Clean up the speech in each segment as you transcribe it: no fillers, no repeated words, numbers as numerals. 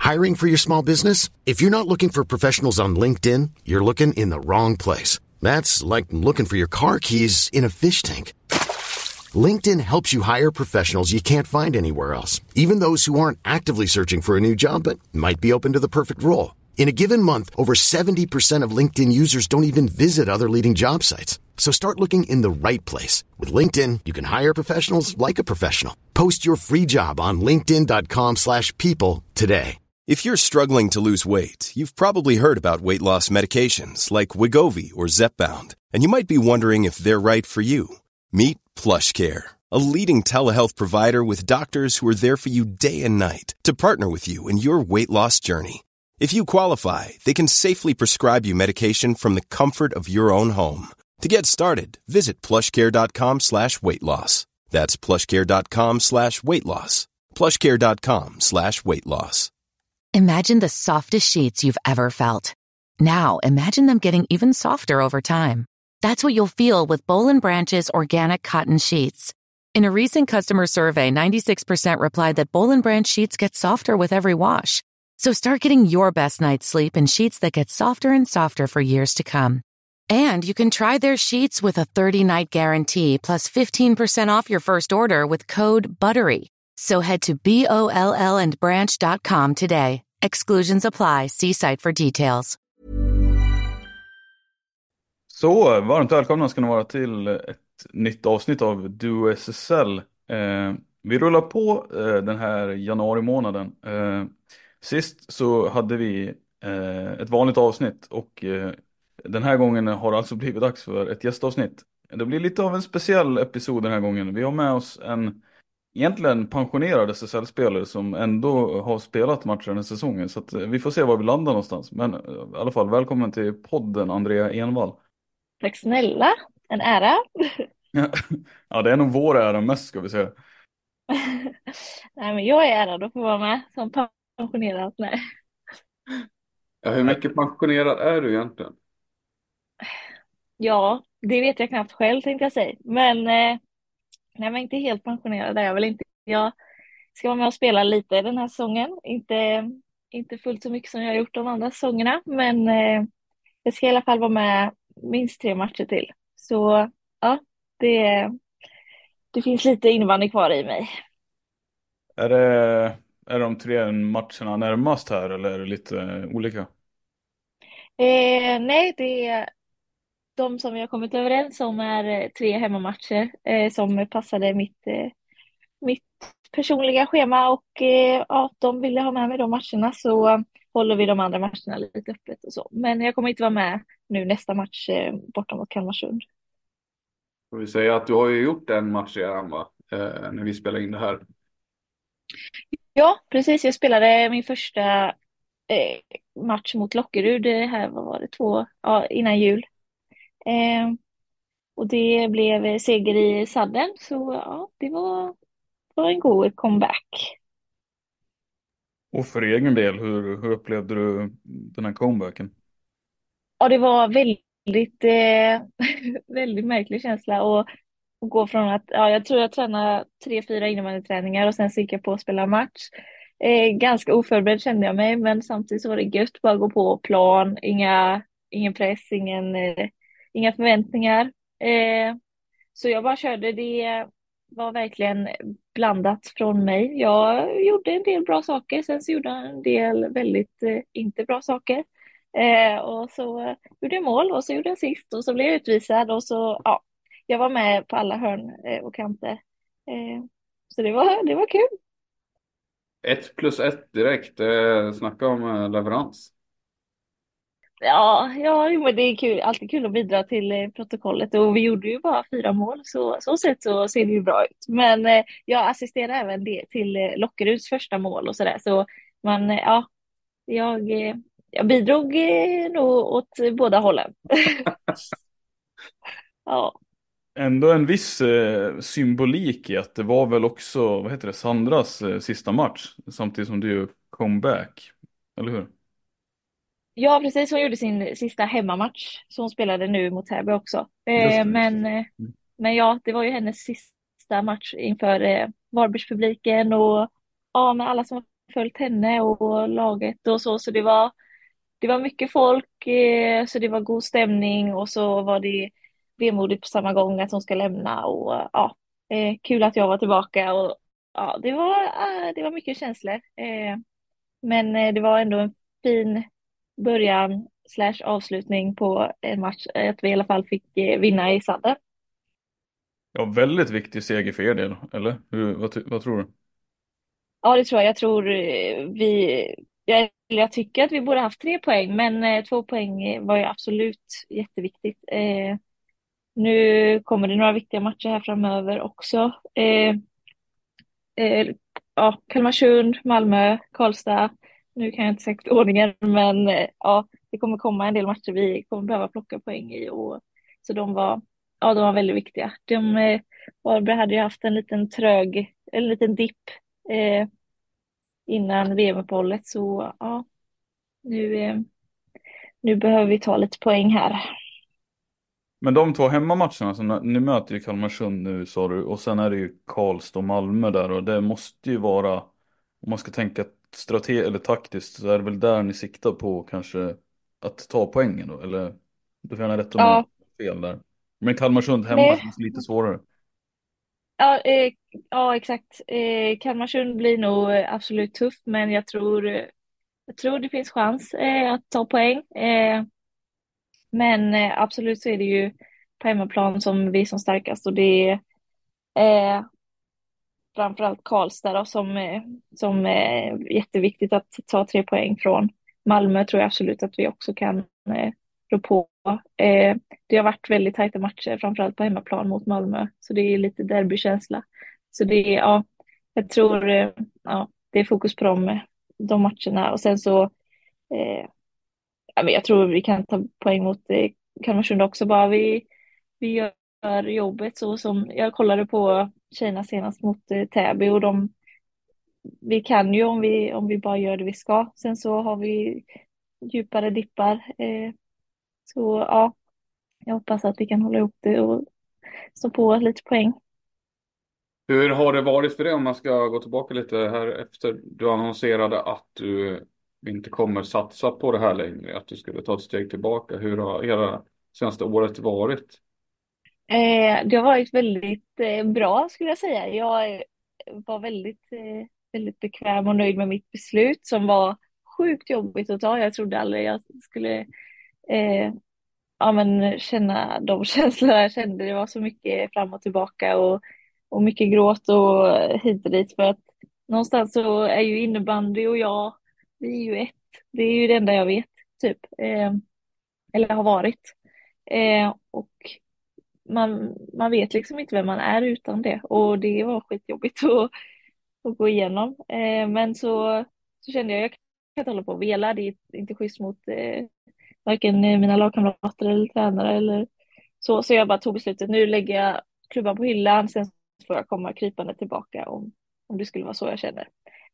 Hiring for your small business? If you're not looking for professionals on LinkedIn, you're looking in the wrong place. That's like looking for your car keys in a fish tank. LinkedIn helps you hire professionals you can't find anywhere else, even those who aren't actively searching for a new job but might be open to the perfect role. In a given month, over 70% of LinkedIn users don't even visit other leading job sites. So start looking in the right place. With LinkedIn, you can hire professionals like a professional. Post your free job on linkedin.com/people today. If you're struggling to lose weight, you've probably heard about weight loss medications like Wegovy or Zepbound, and you might be wondering if they're right for you. Meet PlushCare, a leading telehealth provider with doctors who are there for you day and night to partner with you in your weight loss journey. If you qualify, they can safely prescribe you medication from the comfort of your own home. To get started, visit plushcare.com/weightloss. That's plushcare.com/weightloss. plushcare.com/weightloss. Imagine the softest sheets you've ever felt. Now, imagine them getting even softer over time. That's what you'll feel with Boll & Branch's organic cotton sheets. In a recent customer survey, 96% replied that Boll & Branch sheets get softer with every wash. So start getting your best night's sleep in sheets that get softer and softer for years to come. And you can try their sheets with a 30-night guarantee plus 15% off your first order with code BUTTERY. So head to BOLLandbranch.com today. Exclusions apply. See site for details. Så, varmt välkomna ska ni vara till ett nytt avsnitt av Duo SSL. Vi rullar på den här januari månaden. Sist så hade vi ett vanligt avsnitt och den här gången har det alltså blivit dags för ett gästavsnitt. Det blir lite av en speciell episod den här gången. Vi har med oss en egentligen pensionerad SSL-spelare som ändå har spelat matcher den här säsongen. Så att vi får se var vi landar någonstans. Men i alla fall, välkommen till podden, Andrea Envall. Tack snälla, en ära. Ja, det är nog vår ära mest, ska vi säga. Nej, men jag är ärad att få vara med som pensionerad. Nej. Ja, hur mycket pensionerad är du egentligen? Ja, det vet jag knappt själv, tänkte jag säga. Men nej, men inte helt pensionerad är jag väl inte. Jag ska vara med och spela lite den här säsongen. Inte fullt så mycket som jag har gjort de andra säsongerna. Men jag ska i alla fall vara med minst 3 matcher till. Så ja, det finns lite innebandy kvar i mig. Är de 3 matcherna närmast här eller är det lite olika? Nej, det är de som vi har kommit överens om är 3 hemmamatcher som passade mitt personliga schema och ja, de ville ha med mig de matcherna, så håller vi de andra matcherna lite öppet och så. Men jag kommer inte vara med nu nästa match borta mot Kalmarsund. Jag vill säga att du har ju gjort en match redan, va? När vi spelar in det här. Ja, precis. Jag spelade min första match mot Lockerud. Det här var det 2 innan jul. Och det blev seger i sadden. Så ja, det var en god comeback. Och för egen del, hur upplevde du den här comebacken? Ja, det var väldigt, väldigt märklig känsla att gå från att, ja, jag tror jag tränade 3-4 innebandyträningar och sen gick jag på att spela match. Ganska oförberedd kände jag mig, men samtidigt så var det gött bara gå på plan, ingen press, inga förväntningar. Så jag bara körde, det var verkligen blandat från mig. Jag gjorde en del bra saker, sen så gjorde jag en del väldigt inte bra saker. Och så gjorde jag mål och så gjorde jag sist och så blev jag utvisad och så, ja, jag var med på alla hörn och kanter. Så det var kul. 1+1 direkt, snacka om leverans. Ja, men det är kul, alltid kul att bidra till protokollet och vi gjorde ju bara 4 mål, så sett så ser det ju bra ut. Men jag assisterade även till Lockeruds första mål och sådär, så man, ja, jag bidrog nog åt båda hållen. Ja. Ändå en viss symbolik i att det var väl också, vad heter det, Sandras sista match samtidigt som du gör comeback, eller hur? Ja, precis. Hon gjorde sin sista hemmamatch. Så hon spelade nu mot Täby också. Men ja, det var ju hennes sista match inför Varbergspubliken och ja, med alla som var följt henne och laget och så. Så det var mycket folk, så det var god stämning och så var det vemodigt på samma gång att hon ska lämna och ja, kul att jag var tillbaka och ja, det var mycket känslor. Men det var ändå en fin början slash avslutning på en match, att vi i alla fall fick vinna i sadden. Ja, väldigt viktig seger för er del, eller? Vad tror du? Ja, det tror jag. Jag tror jag tycker att vi borde haft 3 poäng, men 2 poäng var ju absolut jätteviktigt. Nu kommer det några viktiga matcher här framöver också. Ja, Kalmarsund, Malmö, Karlstad. Nu kan jag inte säkert ordningen, men ja, det kommer komma en del matcher vi kommer behöva plocka poäng i. Så de var väldigt viktiga. Varberg hade ju haft en liten dipp innan VM-uppehållet, så ja, nu, nu behöver vi ta lite poäng här. Men de 2 hemmamatcherna, så ni möter ju Kalmarsund nu sa du, och sen är det ju Karlstad och Malmö där, och det måste ju vara, om man ska tänka eller taktiskt, så är det väl där ni siktar på kanske att ta poängen då, eller? Du får gärna rätta om jag har Ja, fel där. Men Kalmarsund hemma nej, känns lite svårare. ja, ja exakt. Kalmarsund blir nog absolut tufft, men jag tror det finns chans att ta poäng. Men absolut så är det ju på hemmaplan som vi är som starkast och det är framförallt Karlstad då, som är jätteviktigt att ta 3 poäng från. Malmö tror jag absolut att vi också kan rå på. Det har varit väldigt tajta matcher, framförallt på hemmaplan mot Malmö, så det är lite derbykänsla. Så det är, ja, jag tror, ja, det är fokus på de matcherna och sen så, ja, men jag tror vi kan ta poäng mot Kalmarsund också, bara vi gör jobbet så som jag kollade på tjejerna senast mot Täby och vi kan ju om vi bara gör det vi ska. Sen så har vi djupare dippar. Så ja, jag hoppas att vi kan hålla ihop det och stå på lite poäng. Hur har det varit för dig om man ska gå tillbaka lite här efter du annonserade att du inte kommer satsa på det här längre, att du skulle ta ett steg tillbaka. Hur har hela senaste året varit? Det har varit väldigt bra skulle jag säga. Jag var väldigt bekväm och nöjd med mitt beslut som var sjukt jobbigt att ta. Jag trodde aldrig jag skulle eh, ja, men känna de känslor jag kände. Det var så mycket fram och tillbaka och mycket gråt och hit och dit. För att någonstans så är ju innebandy och jag, vi är ju ett. Det är ju det enda jag vet, typ. Eller har varit. Och man vet liksom inte vem man är utan det. Och det var skitjobbigt att gå igenom. Men så kände jag kan inte hålla på och vela. Det är inte schysst mot varken mina lagkamrater eller tränare eller så. Så jag bara tog beslutet. Nu lägger jag klubban på hyllan. Sen får jag komma krypande tillbaka om det skulle vara så jag känner.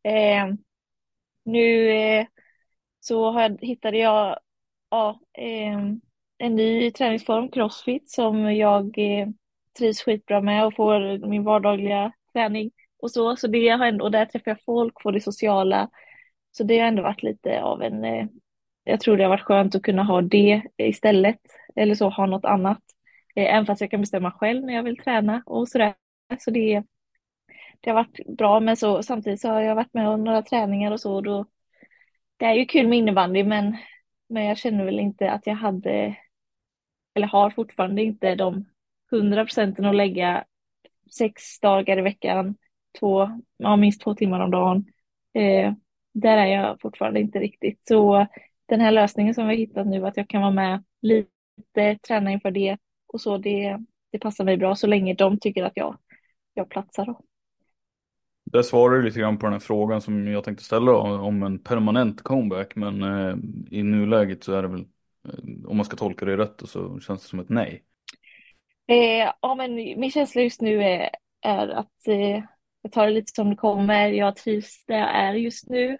Nu så hittade jag ja, en ny träningsform, crossfit, som jag trivs skitbra med och får min vardagliga träning och så. Så det har ändå, och där träffar jag folk, får det sociala. Så det har ändå varit lite av jag tror det har varit skönt att kunna ha det istället. Eller så ha något annat. Även fast jag kan bestämma själv när jag vill träna och sådär. Så det har varit bra, men så samtidigt så har jag varit med om några träningar och så. Då, det är ju kul med innebandy, men jag känner väl inte att jag hade, eller har fortfarande inte de 100% att lägga 6 dagar i veckan, minst 2 timmar om dagen. Där är jag fortfarande inte riktigt. Så den här lösningen som vi har hittat nu, att jag kan vara med lite, träna inför det och så, det passar mig bra så länge de tycker att jag platsar då. Där svarar du lite grann på den här frågan som jag tänkte ställa om en permanent comeback, men i nuläget så är det väl, om man ska tolka det rätt, så känns det som ett nej. Ja, men min känsla just nu är att jag tar det lite som det kommer. Jag trivs där jag är just nu.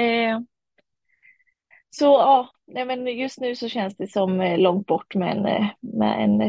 Så ja, nej, men just nu så känns det som långt bort med en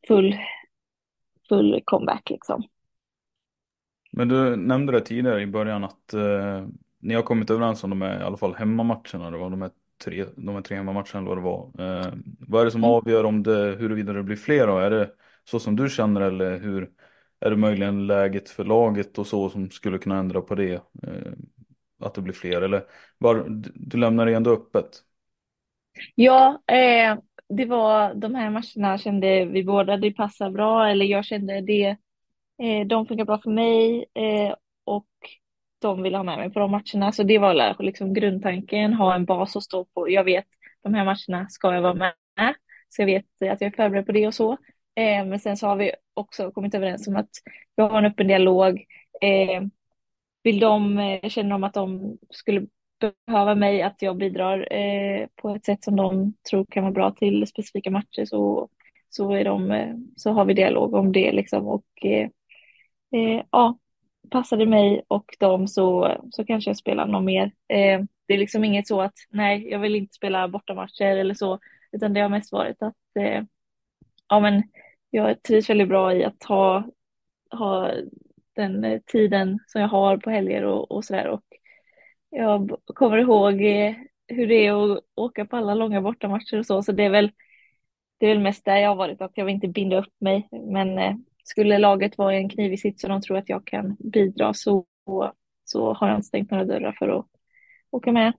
full comeback liksom. Men du nämnde det tidigare i början att ni har kommit överens om i alla fall hemmamatcherna. Det var de här tre hemmamatcherna eller vad det var. Vad är det som Mm. avgör om huruvida det blir fler då? Är det så som du känner eller är det möjligen läget för laget och så som skulle kunna ändra på det? Att det blir fler eller du lämnar det ändå öppet? Ja, det var de här matcherna kände vi båda det passar bra, eller jag kände det, de funkar bra för mig, och de vill ha med mig på de matcherna. Så det var liksom grundtanken, ha en bas att stå på. Jag vet de här matcherna ska jag vara med, så jag vet att jag är förberedd på det och så. Men sen så har vi också kommit överens om att vi har en öppen dialog. Eh, känner de att de skulle behöva mig, att jag bidrar på ett sätt som de tror kan vara bra till specifika matcher, så har vi dialog om det liksom. Och ja, passar det mig och dem så kanske jag spelar någon mer. Det är liksom inget så att nej, jag vill inte spela bortamatcher eller så, utan det har mest varit att ja, men jag trivs väldigt bra i att ha den tiden som jag har på helger och sådär. Och jag kommer ihåg hur det är att åka på alla långa bortamatcher och så det är väl mest där jag har varit, att jag vill inte binda upp mig. Men skulle laget vara i en knivig sits och de tror att jag kan bidra, så har jag inte stängt några dörrar för att åka med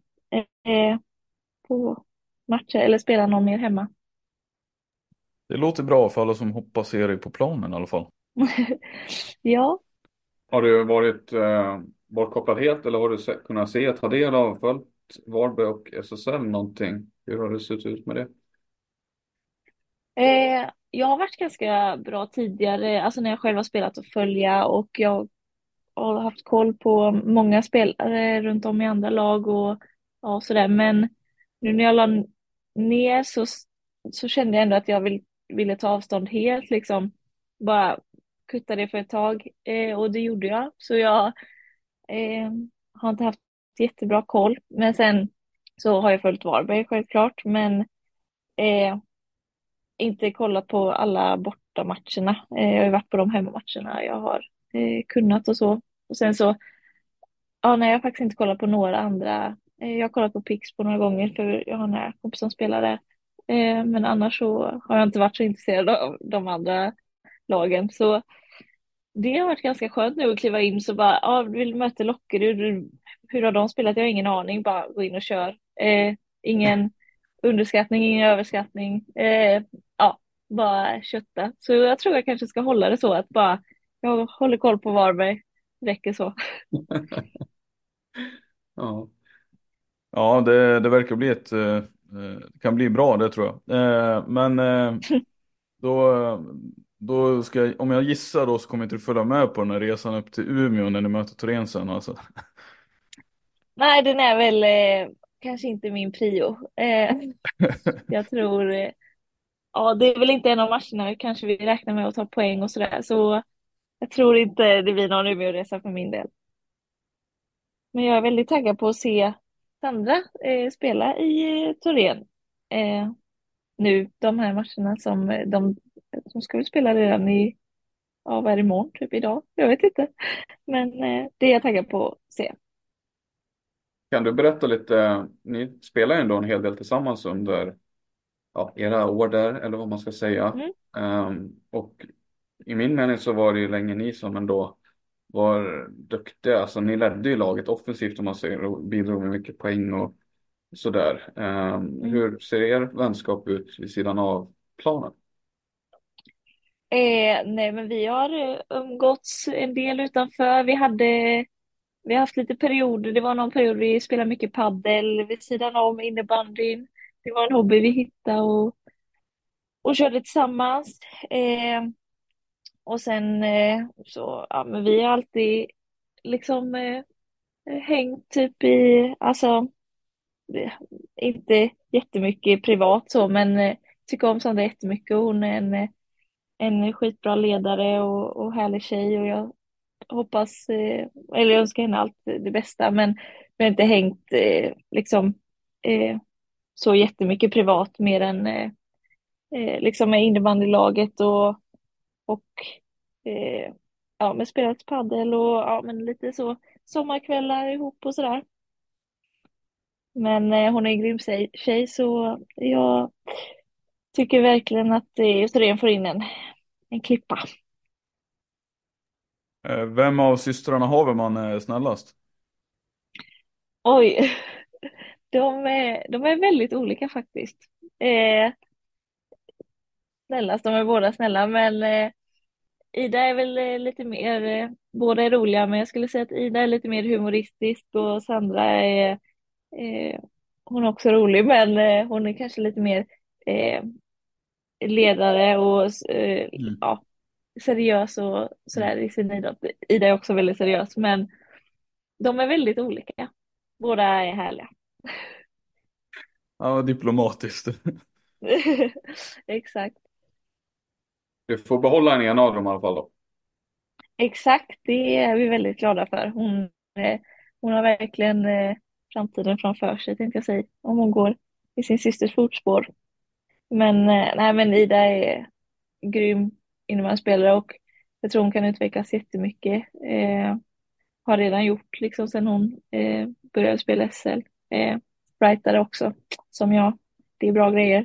på matcher eller spela någon mer hemma. Det låter bra för alla som hoppas se dig på planen i alla fall. Ja. Har du varit bortkopplad helt eller har du kunnat ta del av, följt Varberg och SSL någonting? Hur har det sett ut med det? Jag har varit ganska bra tidigare, alltså när jag själv har spelat och följa, och jag har haft koll på många spelare runt om i andra lag och ja, sådär. Men nu när jag la ner så kände jag ändå att jag ville ta avstånd helt, liksom. Bara kutta det för ett tag. Och det gjorde jag. Så jag eh, har inte haft jättebra koll. Men sen så har jag följt Varberg självklart. Men eh, inte kollat på alla bortamatcherna. Jag har ju varit på de hemmamatcherna jag har kunnat och så. Och sen så, ja, nej, jag har faktiskt inte kollat på några andra. Jag har kollat på Pixbo några gånger för jag har en kompis som spelar där. Men annars så har jag inte varit så intresserad av de andra lagen. Så det har varit ganska skönt nu att kliva in så bara, ja, vill möta Lockerud. Hur har de spelat? Jag har ingen aning. Bara gå in och kör. Ingen underskattning, ingen överskattning. Ja, bara kötta. Så jag tror jag kanske ska hålla det så att bara, jag håller koll på Varberg. Räcker så. Ja. Ja, det verkar bli det kan bli bra det tror jag. Men då, då om jag gissar då så kommer inte du följa med på den här resan upp till Umeå när ni möter Torén sen alltså. Nej, den är väl kanske inte min prio. Jag tror, ja, det är väl inte en av matcherna kanske vi räknar med att ta poäng och sådär. Så jag tror inte det blir någon Umeåresa för min del. Men jag är väldigt taggad på att se Sandra spela i Torén. Eh, nu, de här matcherna som ska vi spela redan ja, vad är det, imorgon, typ idag? Jag vet inte. Men det är jag taggad på att se. Kan du berätta lite, ni spelar ju ändå en hel del tillsammans under era år där, eller vad man ska säga. Mm. Och i min mening så var det ju länge ni som ändå var duktiga. Alltså ni ledde ju laget offensivt om man säger och bidrog med mycket poäng och sådär. Mm. Hur ser er vänskap ut vid sidan av planen? Nej, men vi har umgåtts en del utanför. Vi har haft lite perioder. Det var någon period vi spelade mycket paddel vid sidan om innebandyn. Det var en hobby vi hittade och körde tillsammans. Och sen så, ja, men vi har alltid liksom hängt typ alltså inte jättemycket privat så, men tycker om Sandra jättemycket. Hon är en skitbra ledare och härlig tjej och jag hoppas, eller jag önskar henne allt det bästa, men vi har inte hängt liksom så jättemycket privat mer än liksom med innebandylaget och ja, men spelat padel och ja, men lite så sommarkvällar ihop och sådär. Men hon är en grym tjej så jag tycker verkligen att Österlen får in en klippa. Vem av systrarna Haverman är snällast? Oj, de är väldigt olika faktiskt. Eh, Snällast, de är båda snälla, men Ida är väl lite mer, båda är roliga, men jag skulle säga att Ida är lite mer humoristisk och Sandra är, eh, hon är också rolig, men hon är kanske lite mer eh, ledare och Mm. ja, seriös och Mm. sådär i sin idrott. Ida är också väldigt seriös, men de är väldigt olika. Båda är härliga. Ja, diplomatiskt. Exakt. Du får behålla en ena av dem i alla fall då. Exakt, det är vi väldigt glada för. Hon har verkligen framtiden framför sig, tänkte jag säga, om hon går i sin systers fotspår. Men, nej, men Ida är grym innebandyspelare och jag tror hon kan utvecklas jättemycket. Har redan gjort liksom sen hon började spela SL. Writare också, som jag. Det är bra grejer.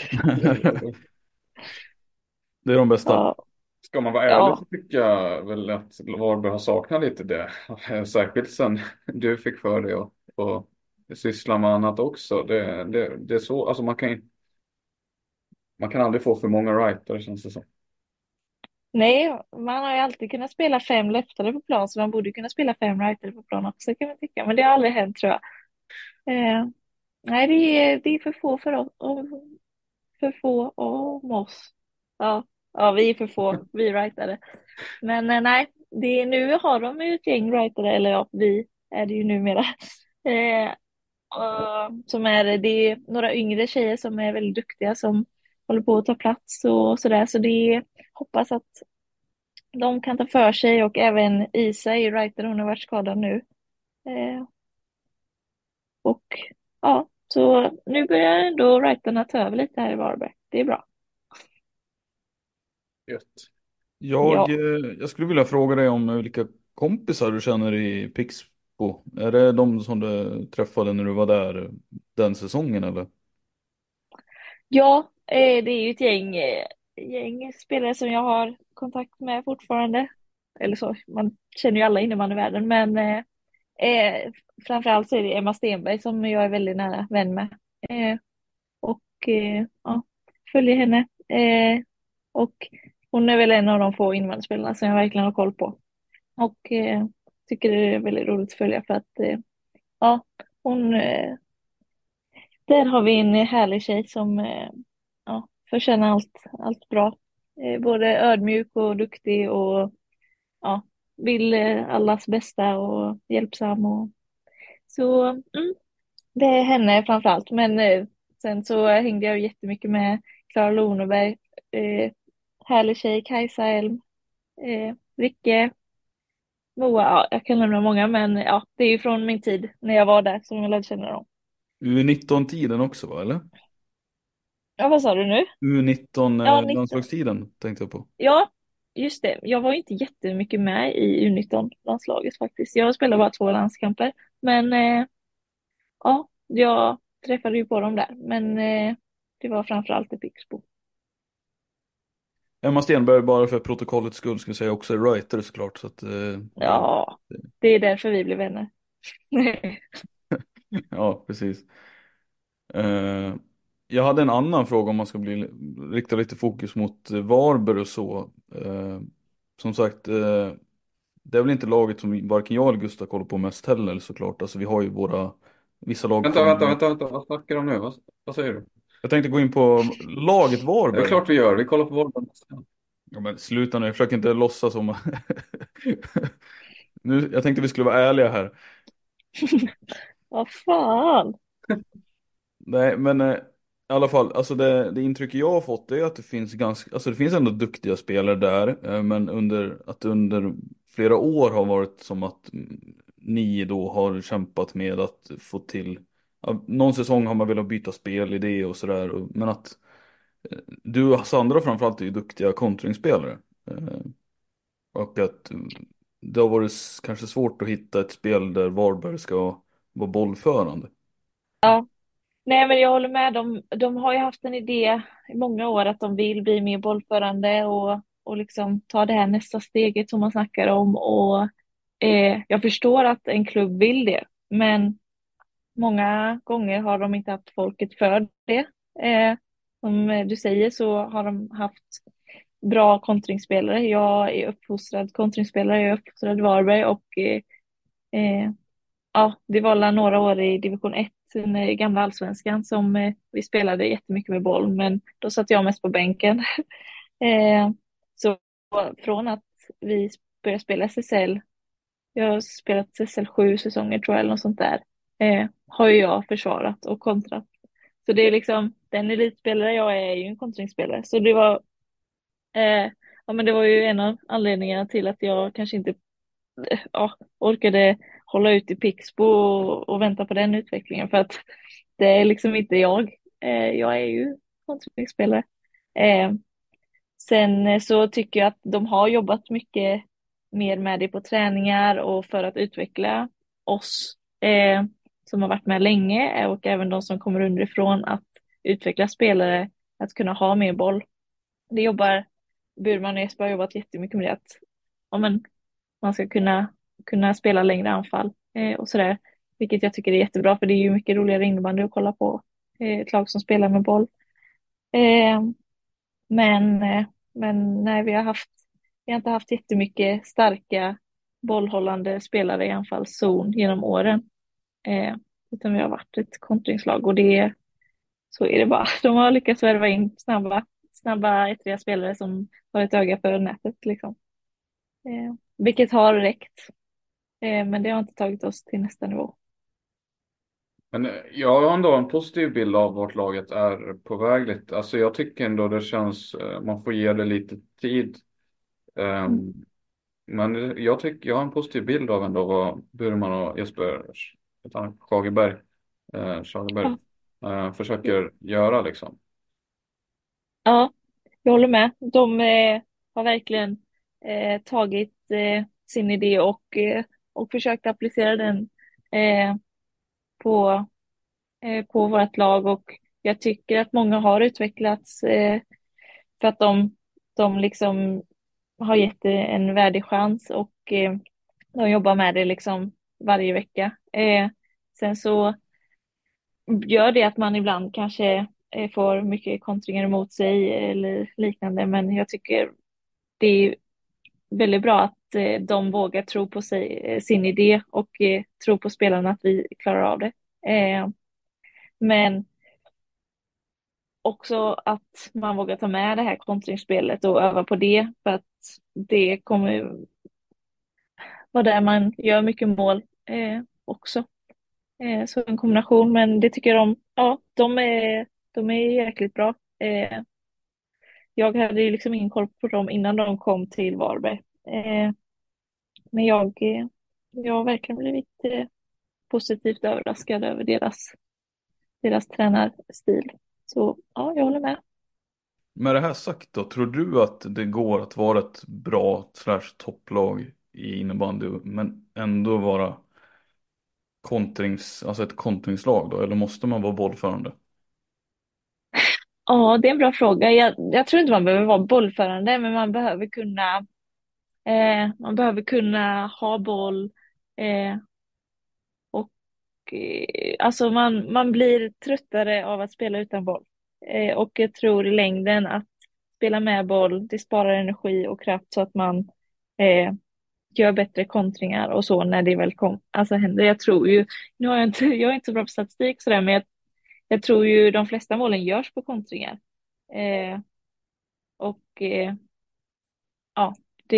Det är de bästa. Ja, Ska man vara ärlig ja, så tycker jag väl att Varberg har saknat lite det. Särskilt sen du fick för dig och syssla med annat också. Det är så, alltså man kan aldrig få för många writers känns det som. nej, man har ju alltid kunnat spela 5 leftare på plan så man borde kunna spela 5 rightare på plan också kan man tycka. Men det har aldrig hänt tror jag. Nej, det är för få för få om oss. Ja, ja, vi är för få, vi rightare. Men nej, nu har de ju ett gäng rightare, eller ja, vi är det ju numera. Eh, som det är några yngre tjejer som är väldigt duktiga som håller på att ta plats och sådär. Så det hoppas att de kan ta för sig och även Isa är ju rightare, hon har varit skadad nu. Eh, och ja, så nu börjar ändå rightarna ta över lite här i Varberg. Det är bra. Gött. Jag, Ja. eh, jag skulle vilja fråga dig om vilka kompisar du känner i Pixbo. Är det de som du träffade när du var där den säsongen eller? Ja, det är ju ett gäng spelare som jag har kontakt med fortfarande. Eller så, man känner ju alla innebandyvärlden, men framförallt så är det Emma Stenberg som jag är väldigt nära vän med. Ja, följer henne. Och hon är väl en av de få innebandyspelarna som jag verkligen har koll på. Och tycker det är väldigt roligt att följa för att ja, hon, där har vi en härlig tjej som ja, förtjänar allt bra. Både ödmjuk och duktig och ja, vill allas bästa och hjälpsam. Så det är henne framför allt. Men sen så hängde jag jättemycket med Klara Loneberg, härlig tjej, Kajsa Elm, Ricke, Moa. Ja, jag kan nämna många, men ja, det är ju från min tid när jag var där som jag lärde känna dem. U19-tiden också va, eller? Ja, vad sa du nu? U19 Ja, 19. landslagstiden tänkte jag på. Ja, just det. Jag var ju inte jättemycket med i U19-landslaget faktiskt. Jag spelade bara 2 landskamper. Men ja, jag träffade ju på dem där. Men det var framförallt i Pixbo. Emma Stenberg, bara för protokollets skull, ska jag säga också är writer såklart. Så att, Ja, det är därför vi blev vänner. ja, precis. Eh, jag hade en annan fråga om man ska rikta lite fokus mot Varberg och så. Som sagt, det är väl inte laget som varken jag eller Gustav kollar på mest heller såklart. Alltså vi har ju vissa lag Vänta, kommer vänta, med. vänta, vänta. Vad snackar du om nu? Vad säger du? Jag tänkte gå in på laget Det är Varberg. klart vi gör. Vi kollar på Varberg. Ja, men sluta nu, jag försöker inte låtsas som... jag tänkte vi skulle vara ärliga här. Vad fan? Nej, men i alla fall, alltså det intryck jag har fått är att det finns alltså det finns ändå duktiga spelare där, men under flera år har varit som att ni då har kämpat med att få till, ja, någon säsong har man velat byta spelidé och sådär, men att du och Sandra framförallt är ju duktiga kontringsspelare. Och att det har varit kanske svårt att hitta ett spel där Varberg ska vara bollförande. Ja, nej men jag håller med. De har ju haft en idé i många år att de vill bli mer bollförande och liksom ta det här nästa steget som man snackar om. Och jag förstår att en klubb vill det, men många gånger har de inte haft folket för det. Som du säger så har de haft bra kontringsspelare. Jag är uppfostrad kontringsspelare, jag är uppfostrad i Varberg och eh, ja, det var alla några år i division 1, i gamla allsvenskan, som vi spelade jättemycket med boll, men då satt jag mest på bänken. Så från att vi började spela SSL, jag har spelat SSL 7 säsonger tror jag, eller något sånt där, har ju jag försvarat och kontrat. Så det är liksom, den elitspelare jag är ju en kontringsspelare. Så det var, ja men det var ju en av anledningarna till att jag kanske inte ja, orkade hålla ut i Pixbo och vänta på den utvecklingen, för att det är liksom inte jag. Jag är ju kontringsspelare. Eh, Sen så tycker jag att de har jobbat mycket mer med det på träningar och för att utveckla oss som har varit med länge och även de som kommer underifrån, att utveckla spelare att kunna ha mer boll. Det jobbar Burman och Jesper har jobbat jättemycket med det, att ja, men man ska kunna spela längre anfall och sådär. Vilket jag tycker är jättebra, för det är ju mycket roligare innebandy att kolla på ett lag som spelar med boll. Eh, men nej, vi har inte haft jättemycket starka bollhållande spelare i anfallszon genom åren. Eh, Utan vi har varit ett kontringslag, och så är det bara. De har lyckats värva in snabba ettriga spelare som har ett öga för nätet liksom. Vilket har räckt. Men det har inte tagit oss till nästa nivå. Men jag har ändå en positiv bild av vart laget är på väg lite. Alltså jag tycker ändå det känns, man får ge det lite tid. Mm. Men jag har en positiv bild av ändå vad Burman och Jesper Schagerberg, Schagerberg Ja, försöker göra liksom. ja, jag håller med. De har verkligen tagit sin idé och försökt applicera den eh, på, på vårt lag, och jag tycker att många har utvecklats för att de liksom har gett det en värdig chans, och de jobbar med det liksom varje vecka. Sen så gör det att man ibland kanske får mycket kontringar emot sig eller liknande, men jag tycker det är väldigt bra att de vågar tro på sin idé och tro på spelarna att vi klarar av det. Men också att man vågar ta med det här kontringsspelet och öva på det, för att det kommer vara där man gör mycket mål också. Så en kombination, men det tycker jag de är jäkligt bra. Jag hade ju liksom ingen koll på dem innan de kom till Varberg. Men jag har verkligen blivit positivt överraskad över deras tränarstil. Så ja, jag håller med. Med det här sagt då, tror du att det går att vara ett bra topplag i innebandy men ändå vara alltså ett kontringslag då? Eller måste man vara bollförande? Ja, det är en bra fråga. Jag tror inte man behöver vara bollförande, men man behöver kunna ha boll. Eh, och alltså man blir tröttare av att spela utan boll. Och jag tror i längden att spela med boll, det sparar energi och kraft, så att man eh, gör bättre kontringar och så när det väl alltså händer. Jag tror ju, nu har jag är inte så bra på statistik sådär, men jag tror ju de flesta målen görs på kontringar. Eh, och ja,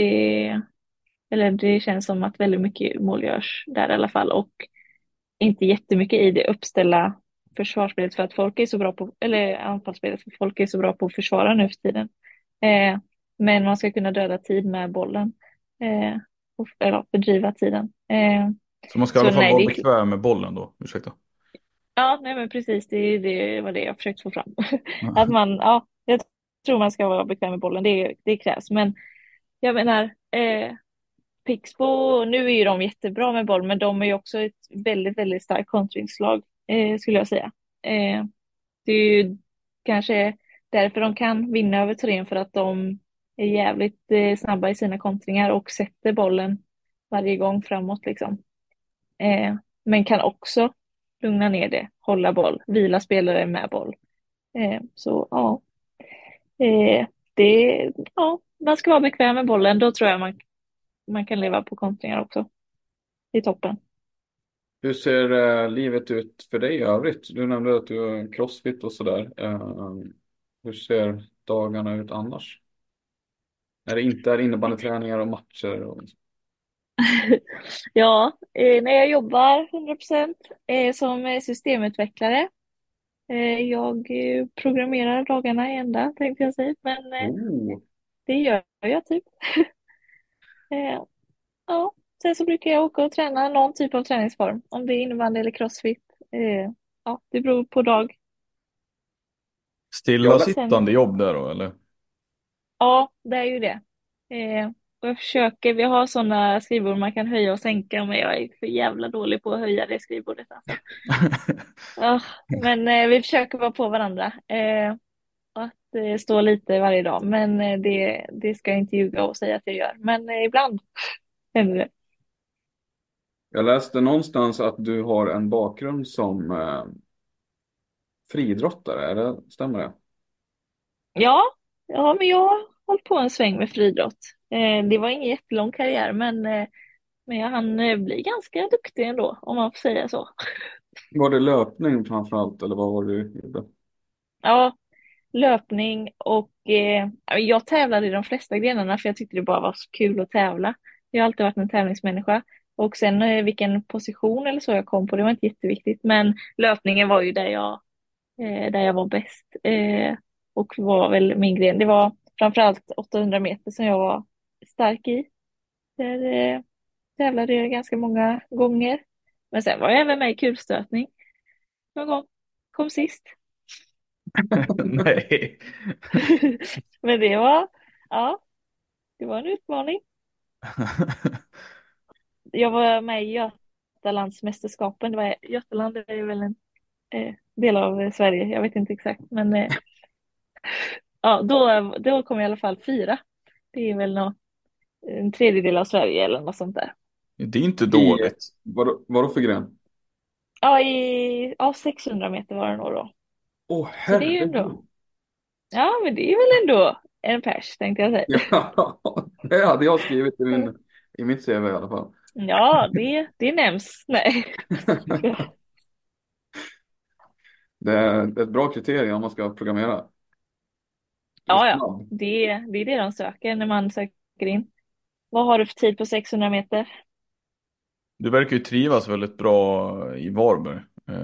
det känns som att väldigt mycket mål görs där i alla fall, och inte jättemycket i det uppställda försvarsspelet, för att folk är så bra på, eller anfallsspelet, för folk är så bra på att försvara nu för tiden. Men man ska kunna döda tid med bollen eller fördriva tiden. Så man ska i Så alla fall nej, vara bekväm med bollen då? Ursäkta. ja, nej men precis, det var det jag försökte få fram. Att jag tror man ska vara bekväm med bollen, det krävs, men jag menar, Pixbo, nu är ju de jättebra med boll, men de är ju också ett väldigt, väldigt starkt kontringslag, skulle jag säga. Eh, Det är ju kanske därför de kan vinna över Turin, för att de är jävligt snabba i sina kontringar och sätter bollen varje gång framåt liksom. Men kan också lugna ner det, hålla boll, vila spelare med boll. Så ja, ja, man ska vara bekväm med bollen, då tror jag man kan leva på kontringar också i toppen. Hur ser livet ut för dig i övrigt? Du nämnde att du är crossfit och sådär. Hur ser dagarna ut annars? När det inte är innebandyträningar och matcher? Ja, när jag jobbar 100% som systemutvecklare. Jag programmerar dagarna i ända, tänkte jag säga, men Oh, det gör jag typ. Eh, Ja, sen så brukar jag åka och träna någon typ av träningsform, om det är innebandy eller crossfit. Ja, det beror på dag. jag Sen, Stillasittande jobb där då, eller? ja, det är ju det. Och jag försöker, vi har sådana skrivbord man kan höja och sänka, men jag är för jävla dålig på att höja det skrivbordet alltså. Ja, men vi försöker vara på varandra. Att stå lite varje dag, men det ska jag inte ljuga och säga att jag gör. Men ibland händer det. Jag läste någonstans att du har en bakgrund som friidrottare. Stämmer det? Ja, ja, men jag har hållit på en sväng med friidrott. Det var ingen jättelång karriär, men jag hann bli ganska duktig ändå, om man får säga så. Var det löpning framförallt eller vad var det du gjorde? Ja, löpning och jag tävlade i de flesta grenarna, för jag tyckte det bara var så kul att tävla. Jag har alltid varit en tävlingsmänniska. Och sen vilken position eller så jag kom på, det var inte jätteviktigt. Men löpningen var ju där jag var bäst. Och var väl min gren. Det var framförallt 800 meter som jag var stark i. Där tävlade jag ganska många gånger. Men sen var jag även med i kulstötning någon gång. Kom sist. Nej. Men ja, det var en utmaning. Jag var med i Götalandsmästerskapen. Götaland är väl en del av Sverige. Jag vet inte exakt. Men ja, då kom jag i alla fall 4. Det är väl en tredjedel av Sverige eller något sånt där. Det är inte I, dåligt. vadå för gren? Ja, 600 meter var det nog då. Åh Så det är ju ändå, herregud. ja, men det är väl ändå en pers, tänkte jag säga. Ja, det hade jag skrivit i mitt CV i alla fall. Ja, det nämns. Nej. Det är ett bra kriterium om man ska programmera. Du är Ja, ja. snabb. Det är det de söker när man söker in. Vad har du för tid på 600 meter? Du verkar ju trivas väldigt bra i Varberg.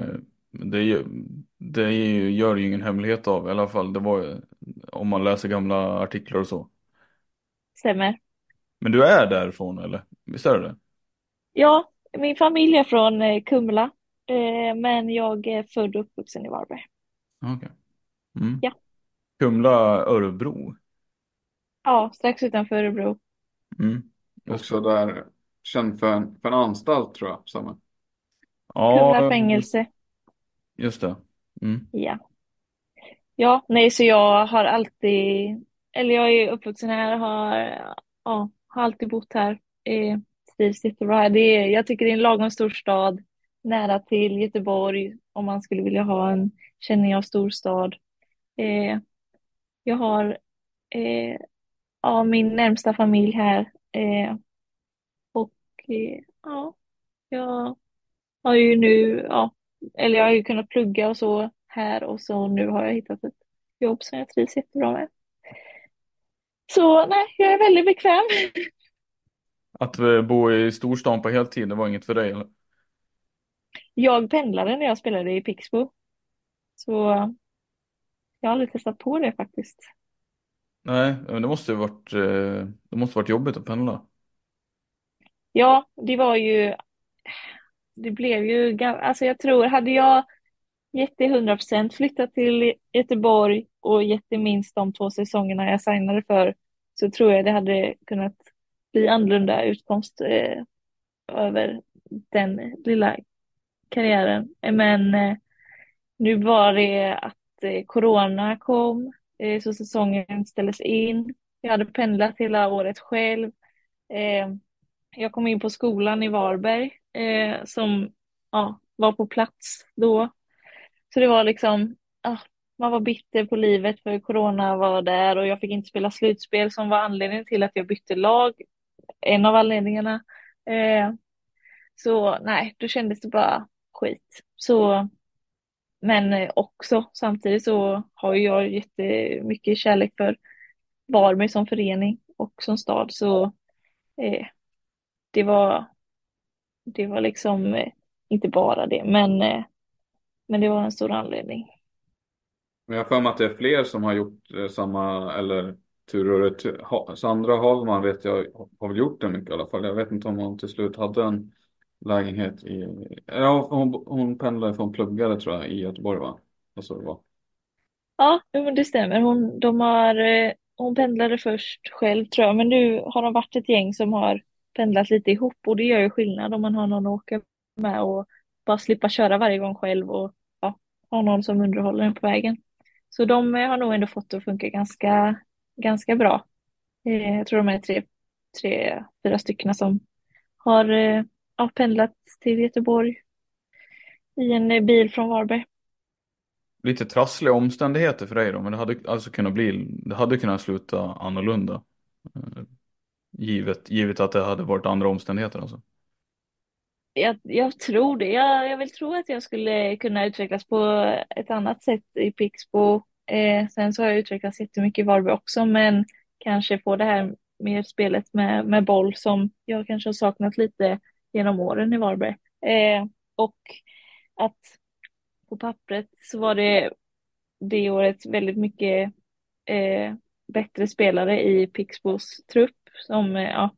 Gör ju ingen hemlighet av i alla fall. Det var ju, om man läser gamla artiklar och så. Stämmer. Men du är därifrån eller? Visst är det det? Ja, min familj är från Kumla. Men jag är född och uppvuxen i Varberg. Okej. Mm. Ja, Kumla, Örebro. ja, strax utanför Örebro. Mm. Just Också det. där, känd för en anstalt tror jag. Samma. Kumla Ja, fängelse. just det. Mm. Ja. Ja, nej, så jag har alltid, eller jag är uppvuxen här, har alltid bott här. Trivs jättebra här. Jag tycker det är en lagom stor stad, nära till Göteborg, om man skulle vilja ha en känning av storstad. Eh, jag har min närmsta familj här. Och ja, jag har ju nu, eller jag har ju kunnat plugga och så här, och så nu har jag hittat ett jobb som jag trivs jättebra med. Så nej, jag är väldigt bekväm. Att bo i storstan på heltid, det var inget för dig eller? Jag pendlade när jag spelade i Pixbo, så jag har aldrig testat på det faktiskt. Nej, men det måste varit jobbigt att pendla. Ja, det blev ju, alltså jag tror, hade jag gett det 100%, flyttat till Göteborg och gett det minst de 2 säsongerna jag signade för, så tror jag det hade kunnat bli annorlunda utkomst över den lilla karriären. Men nu var det att corona kom, så säsongen ställdes in. Jag hade pendlat hela året själv. Eh, jag kom in på skolan i Varberg som var på plats då. Så det var liksom, man var bitter på livet för corona var där och jag fick inte spela slutspel som var anledningen till att jag bytte lag. En av anledningarna. Eh, så nej, då kändes det bara skit. Så, men också samtidigt så har ju jag jättemycket kärlek för Varberg som förening och som stad. Så eh, det var, det var liksom inte bara det, men det var en stor anledning. Men jag har för mig att det är fler som har gjort samma, eller tur och retur. Sandra Hagman vet jag har väl gjort det mycket i alla fall. Jag vet inte om hon till slut hade en lägenhet i, ja hon pendlade från pluggare tror jag i Göteborg va? Och så det var. Ja, jo, men det stämmer. Hon pendlade först själv tror jag, men nu har de varit ett gäng som har pendlat lite ihop och det gör ju skillnad om man har någon att åka med och bara slippa köra varje gång själv och ha någon som underhåller en på vägen. Så de har nog ändå fått det att funka ganska bra. Jag tror de är fyra stycken som har pendlat till Göteborg i en bil från Varberg. Lite trassliga omständigheter för dig då, men det hade kunnat sluta annorlunda. eh, givet att det hade varit andra omständigheter alltså. Jag tror det. Jag vill tro att jag skulle kunna utvecklas på ett annat sätt i Pixbo. Sen så har jag utvecklats jättemycket i Varberg också, men kanske få det här mer spelet med boll som jag kanske har saknat lite genom åren i Varberg. Och att på pappret så var det året väldigt mycket bättre spelare i Pixbos trupp som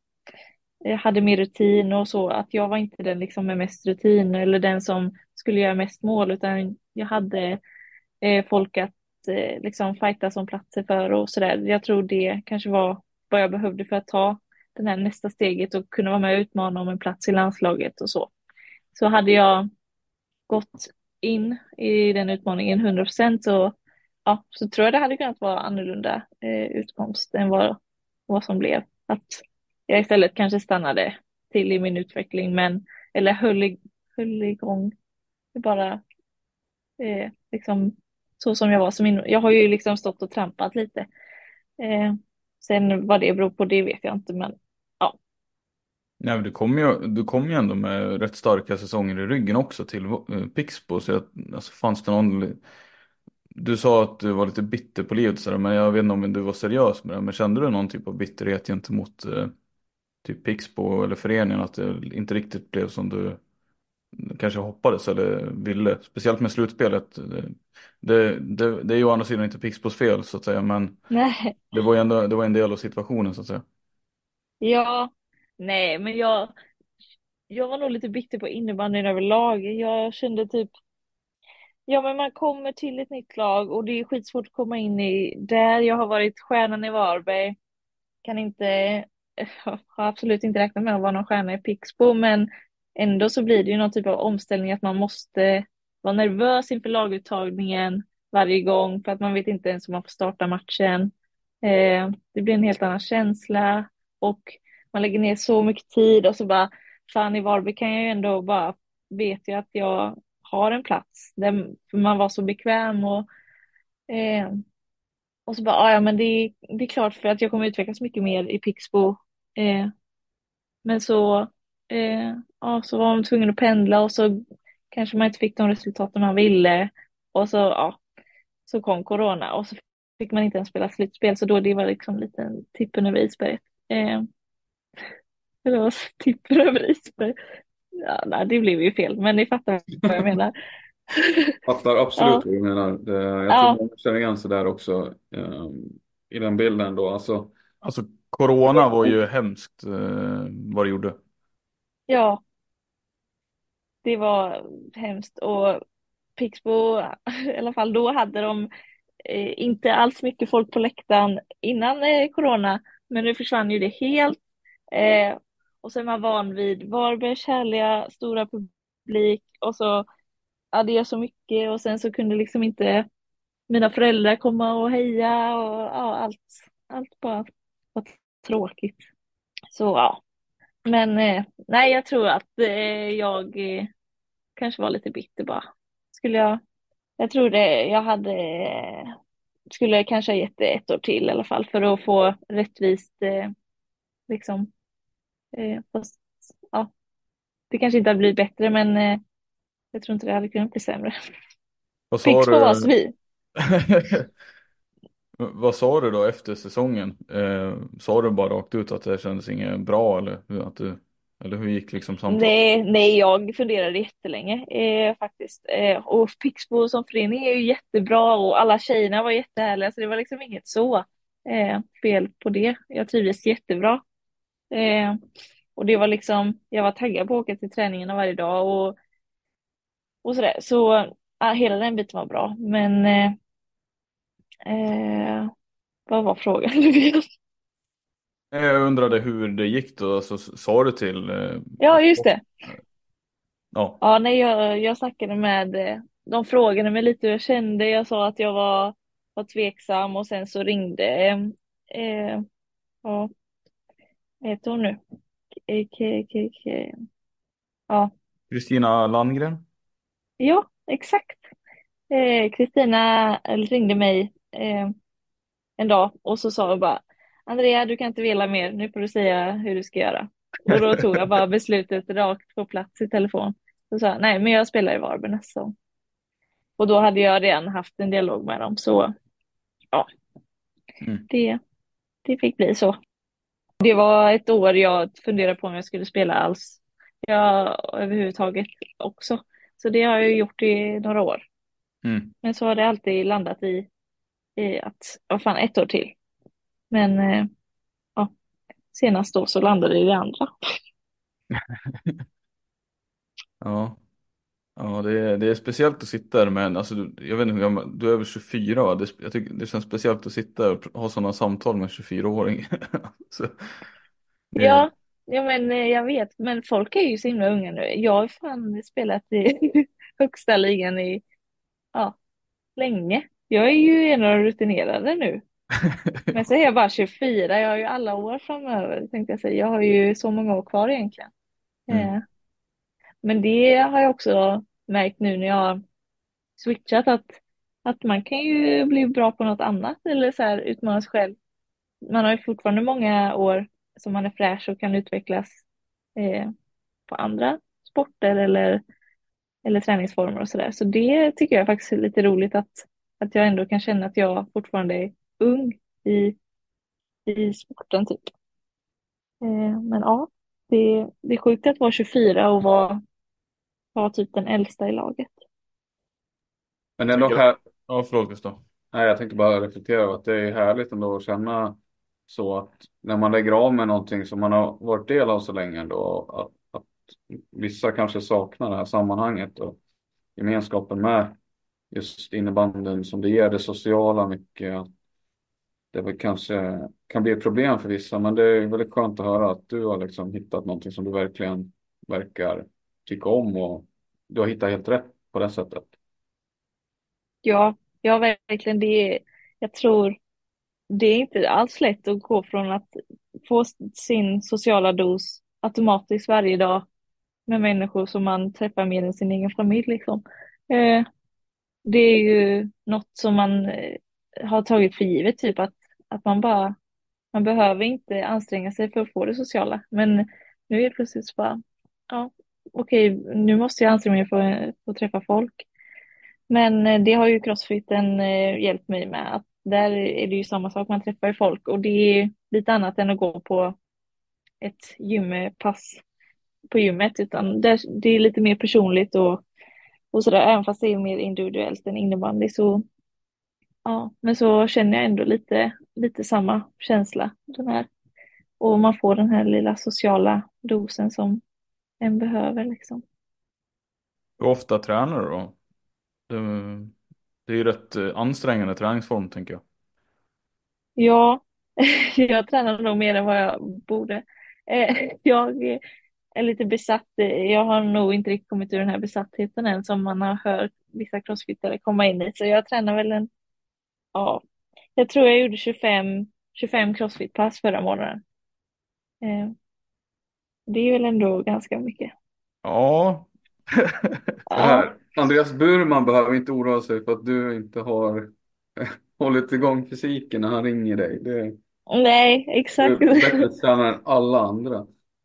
hade mer rutin och så, att jag var inte den liksom med mest rutin eller den som skulle göra mest mål, utan jag hade folk att liksom fighta som platser för och sådär. Jag tror det kanske var vad jag behövde för att ta den här nästa steget och kunna vara med och utmana om en plats i landslaget och så. Så hade jag gått in i den utmaningen 100% så tror jag det hade kunnat vara annorlunda utkomst än vad som blev. Att jag istället kanske stannade till i min utveckling eller höll igång bara liksom så som jag var. Jag har ju liksom stått och trampat lite. Sen vad det beror på det vet jag inte, men ja. Nej, men du kom ju ändå med rätt starka säsonger i ryggen också till Pixbo. Så alltså, fanns det någon... Du sa att du var lite bitter på livet, så där, men jag vet inte om du var seriös med det. Men kände du någon typ av bitterhet gentemot typ Pixbo eller föreningen? Att det inte riktigt blev som du kanske hoppades eller ville? Speciellt med slutspelet. Det är ju å andra sidan inte Pixbos fel så att säga. Men Nej, det var en del av situationen så att säga. ja, nej, men jag var nog lite bitter på innebandyn överlag. Jag kände typ, ja men man kommer till ett nytt lag och det är skitsvårt att komma in i där. Jag har varit stjärnan i Varberg, kan inte, har absolut inte räknat med att vara någon stjärna i Pixbo, men ändå så blir det ju någon typ av omställning att man måste vara nervös inför laguttagningen varje gång för att man vet inte ens om man får starta matchen. Det blir en helt annan känsla och man lägger ner så mycket tid och så bara, fan i Varberg kan jag ju ändå bara, vet jag att jag har en plats där man var så bekväm eh, och så bara, ja men det är klart för att jag kommer utvecklas mycket mer i Pixbo. Eh, men så var man tvungen att pendla och så kanske man inte fick de resultaten man ville. Och så kom corona och så fick man inte ens spela slutspel. Så då det var liksom lite tippen över isberget. Det var tippen över isberget. Ja, nej, det blev ju fel, men ni fattar vad jag menar. Fattar absolut vad du menar. Jag tror Ja, många känner igen sig där också i den bilden då. Alltså corona var ju hemskt vad det gjorde. ja, det var hemskt och Pixbo, i alla fall då hade de inte alls mycket folk på läktaren innan corona, men nu försvann ju det helt. Eh, och så är man van vid Varbergs härliga stora publik och så, ja det är så mycket och sen så kunde liksom inte mina föräldrar komma och heja och ja, allt bara var tråkigt. Så ja, men nej jag tror att jag kanske var lite bitter bara. Skulle jag tror det, jag hade, skulle kanske ha gett det ett år till i alla fall för att få rättvist liksom, fast, ja, det kanske inte hade blivit bättre men jag tror inte det hade kunnat bli sämre. Vad Fick sa så vara du? vi. Vad sa du då efter säsongen? Sa du bara rakt ut att det kändes inget bra eller hur gick liksom samtalet? Nej, jag funderade jättelänge faktiskt. Och Pixbo som förening är ju jättebra och alla tjejerna var jättehärliga så det var liksom inget så fel på det. Jag trivdes jättebra. Eh, och det var liksom, jag var taggad på att åka till träningarna varje dag och sådär. Så hela den biten var bra. Men vad var frågan? Jag undrade hur det gick då, alltså, sa du till Ja, just det. ja. Ja, nej, jag snackade med, de frågade mig lite hur jag kände. Jag sa att jag var tveksam och sen så ringde, ja, vad heter hon nu? Ja, Kristina Landgren? ja, exakt. Kristina ringde mig en dag och så sa hon bara, Andrea, du kan inte vela mer, nu får du säga hur du ska göra. Och då tog jag bara beslutet rakt på plats i telefon. Så sa jag, nej, men jag spelar i Varberg nästa säsong. Och då hade jag redan haft en dialog med dem, så ja, Mm. det fick bli så. Det var ett år jag funderade på om jag skulle spela alls. Jag överhuvudtaget också. Så det har jag gjort i några år. Mm. Men så har det alltid landat i att, vad fan, ett år till. Men ja, senast då så landade det i det andra. Ja. Ja, det är speciellt att sitta där med alltså, jag vet inte hur gammal, du är över 24 va? Jag tycker det känns speciellt att sitta och ha sådana samtal med 24-åring. Så, det, Ja, ja men jag vet. Men folk är ju så himla unga nu. Jag har fan spelat i högsta ligan i, ja, länge. Jag är ju en av de rutinerade nu. Men så är jag bara 24, jag har ju alla år framöver tänkte jag säga. Jag har ju så många år kvar egentligen. mm. Men det har jag också märkt nu när jag har switchat att man kan ju bli bra på något annat eller så här utmana sig själv. Man har ju fortfarande många år som man är fräsch och kan utvecklas på andra sporter eller träningsformer och sådär. Så det tycker jag faktiskt är lite roligt att jag ändå kan känna att jag fortfarande är ung i sporten typ. Men ja, det är sjukt att vara 24 och vara typ den äldsta i laget. Men Jag ändå tycker, här, ja förlåt Gustav. nej, jag tänkte bara reflektera över att det är härligt ändå att känna så att när man lägger av med någonting som man har varit del av så länge ändå, att vissa kanske saknar det här sammanhanget och gemenskapen med just innebandyn som det ger det sociala mycket. Att det väl kanske kan bli ett problem för vissa, men det är väldigt skönt att höra att du har liksom hittat någonting som du verkligen verkar tycka om och du har hittat helt rätt på det sättet. Ja, ja verkligen jag tror det är inte alls lätt att gå från att få sin sociala dos automatiskt varje dag med människor som man träffar mer än sin egen familj liksom. Eh, Det är ju något som man har tagit för givet, typ att man behöver inte anstränga sig för att få det sociala. Men nu är det plötsligt så bara, ja, okej, nu måste jag anstränga mig för att träffa folk. Men det har ju crossfiten hjälpt mig med. Att där är det ju samma sak, man träffar ju folk och det är lite annat än att gå på ett gympass på gymmet, utan det är lite mer personligt och sådär, även fast det är mer individuellt än innebandy så ja, men så känner jag ändå lite samma känsla den här. Och man får den här lilla sociala dosen som en behöver liksom. Hur ofta tränar du då? Det, det är ju rätt ansträngande träningsform tänker jag. Ja, jag tränar nog mer än vad jag borde. Jag är lite besatt. Jag har nog inte riktigt kommit ur den här besattheten än som man har hört vissa crossfittare komma in i. Så jag tränar väl ja, jag tror jag gjorde 25 crossfit-pass förra månaden. Eh, Det är väl ändå ganska mycket. Ja. Så Ja, här, Andreas Burman behöver inte oroa sig för att du inte har hållit igång fysiken när han ringer dig. nej, Du exakt. är bättre tränare än alla andra.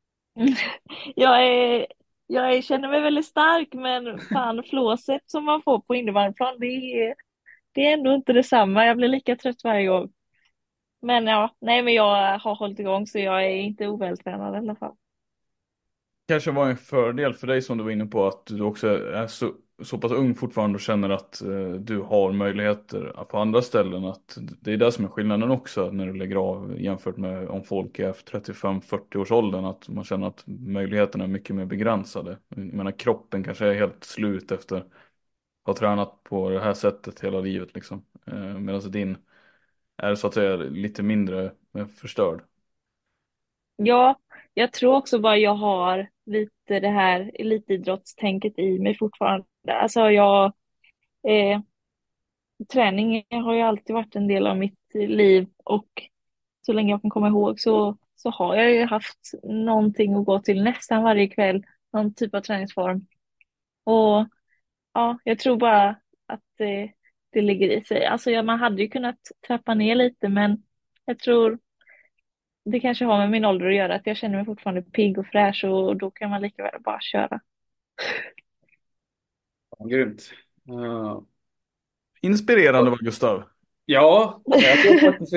Jag känner mig väldigt stark, men fan, flåset som man får på innebandyplan, det är ändå inte detsamma. Jag blir lika trött varje gång. Men ja, nej, men jag har hållit igång så jag är inte ovältränad i alla fall. Kanske var en fördel för dig som du var inne på att du också är så pass ung fortfarande och känner att du har möjligheter på andra ställen. Att det är det som är skillnaden också när du lägger av jämfört med om folk är 35-40 års åldern. Att man känner att möjligheterna är mycket mer begränsade. Jag menar, kroppen kanske är helt slut efter att ha tränat på det här sättet hela livet liksom. Medan din är så att säga lite mindre förstörd. Ja, jag tror också bara jag har lite det här elitidrottstänket i mig fortfarande. Alltså eh, träning har ju alltid varit en del av mitt liv och så länge jag kan komma ihåg så har jag ju haft någonting att gå till nästan varje kväll, någon typ av träningsform. Och ja, jag tror bara att det ligger i sig. Alltså man hade ju kunnat trappa ner lite, men jag tror det kanske har med min ålder att göra, att jag känner mig fortfarande pigg och fräsch och då kan man lika väl bara köra. Ja, grymt. Inspirerande var Gustav. Ja, jag tror faktiskt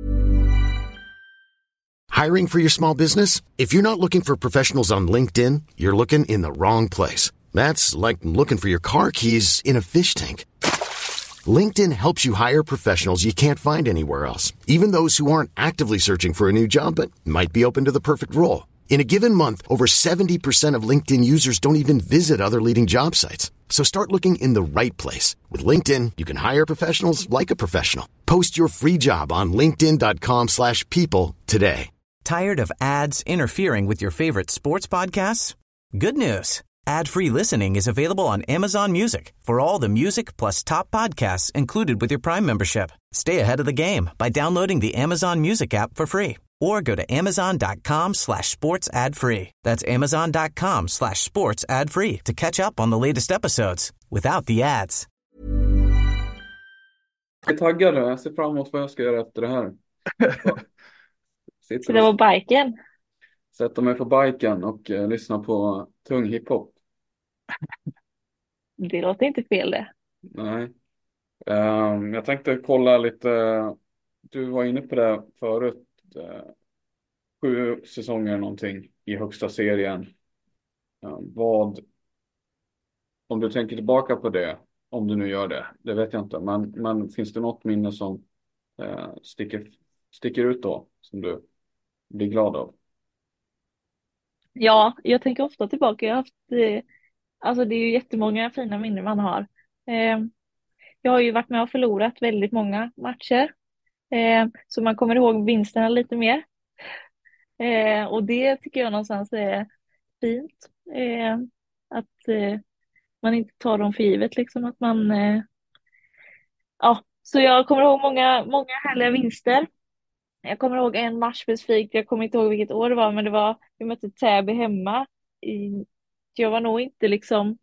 Hiring for your small business? If you're not looking for professionals on LinkedIn, you're looking in the wrong place. That's like looking for your car keys in a fish tank. LinkedIn helps you hire professionals you can't find anywhere else, even those who aren't actively searching for a new job but might be open to the perfect role. In a given month, over 70% of LinkedIn users don't even visit other leading job sites. So start looking in the right place. With LinkedIn, you can hire professionals like a professional. Post your free job on linkedin.com/people today. Tired of ads interfering with your favorite sports podcasts? Good news. Ad-free listening is available on Amazon Music for all the music plus top podcasts included with your Prime membership. Stay ahead of the game by downloading the Amazon Music app for free or go to amazon.com/sports ad free. That's amazon.com/sports ad free to catch up on the latest episodes without the ads. jag är taggad. Jag ser fram emot vad jag ska göra efter det här. Så det var biken. Sätta mig på biken och lyssna på tung hiphop. Det låter inte fel det. Nej. Jag tänkte kolla lite. Du var inne på det förut. 7 säsonger någonting i högsta serien. Om du tänker tillbaka på det, om du nu gör det vet jag inte. Men finns det något minne som sticker ut då, som du blir glad av? Ja, jag tänker ofta tillbaka. Jag har haft, alltså det är ju jättemånga fina minnen man har. Jag har ju varit med och förlorat väldigt många matcher. Så man kommer ihåg vinsterna lite mer. Och det tycker jag någonstans är fint. Att man inte tar dem för givet liksom. Att man, ja. Så jag kommer ihåg många härliga vinster. Jag kommer ihåg en match specifikt. Jag kommer inte ihåg vilket år det var, men vi mötte Täby hemma. Jag var nog inte liksom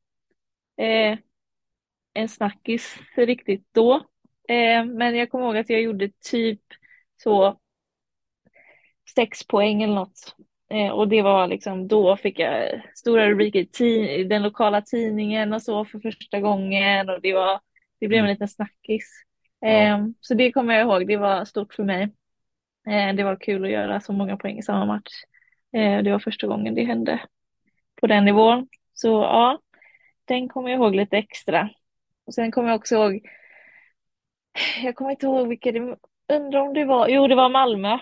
en snackis riktigt då. Men jag kommer ihåg att jag gjorde typ så 6 poäng eller något. Och det var liksom, då fick jag stora rubriker i den lokala tidningen och så för första gången. Och det blev en liten snackis. Så det kommer jag ihåg, det var stort för mig. Det var kul att göra så många poäng i samma match. Det var första gången det hände på den nivån. Så ja, den kommer jag ihåg lite extra. Och sen kommer jag också ihåg, jag kommer inte ihåg vilka det, undrar om det var, jo det var Malmö.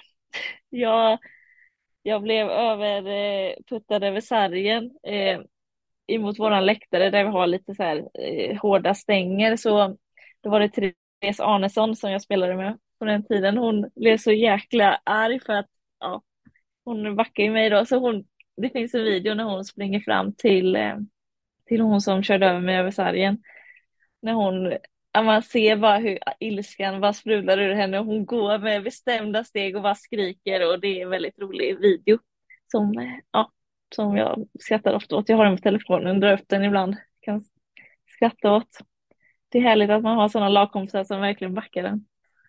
Jag blev puttad över sargen emot våran läktare där vi har lite så här hårda stänger. Så då var det Therese Arnesson som jag spelade med på den tiden. Hon blev så jäkla arg för att ja, hon backar ju mig då, så det finns en video när hon springer fram till hon som körde över mig över sargen. När ja, man ser bara hur ilskan bara sprudlar ur henne och hon går med bestämda steg och bara skriker, och det är en väldigt rolig video ja, som jag skrattar ofta åt. Jag har den på telefonen, drar upp den ibland, kan skratta åt. Det är härligt att man har sådana lagkompisar som verkligen backar den.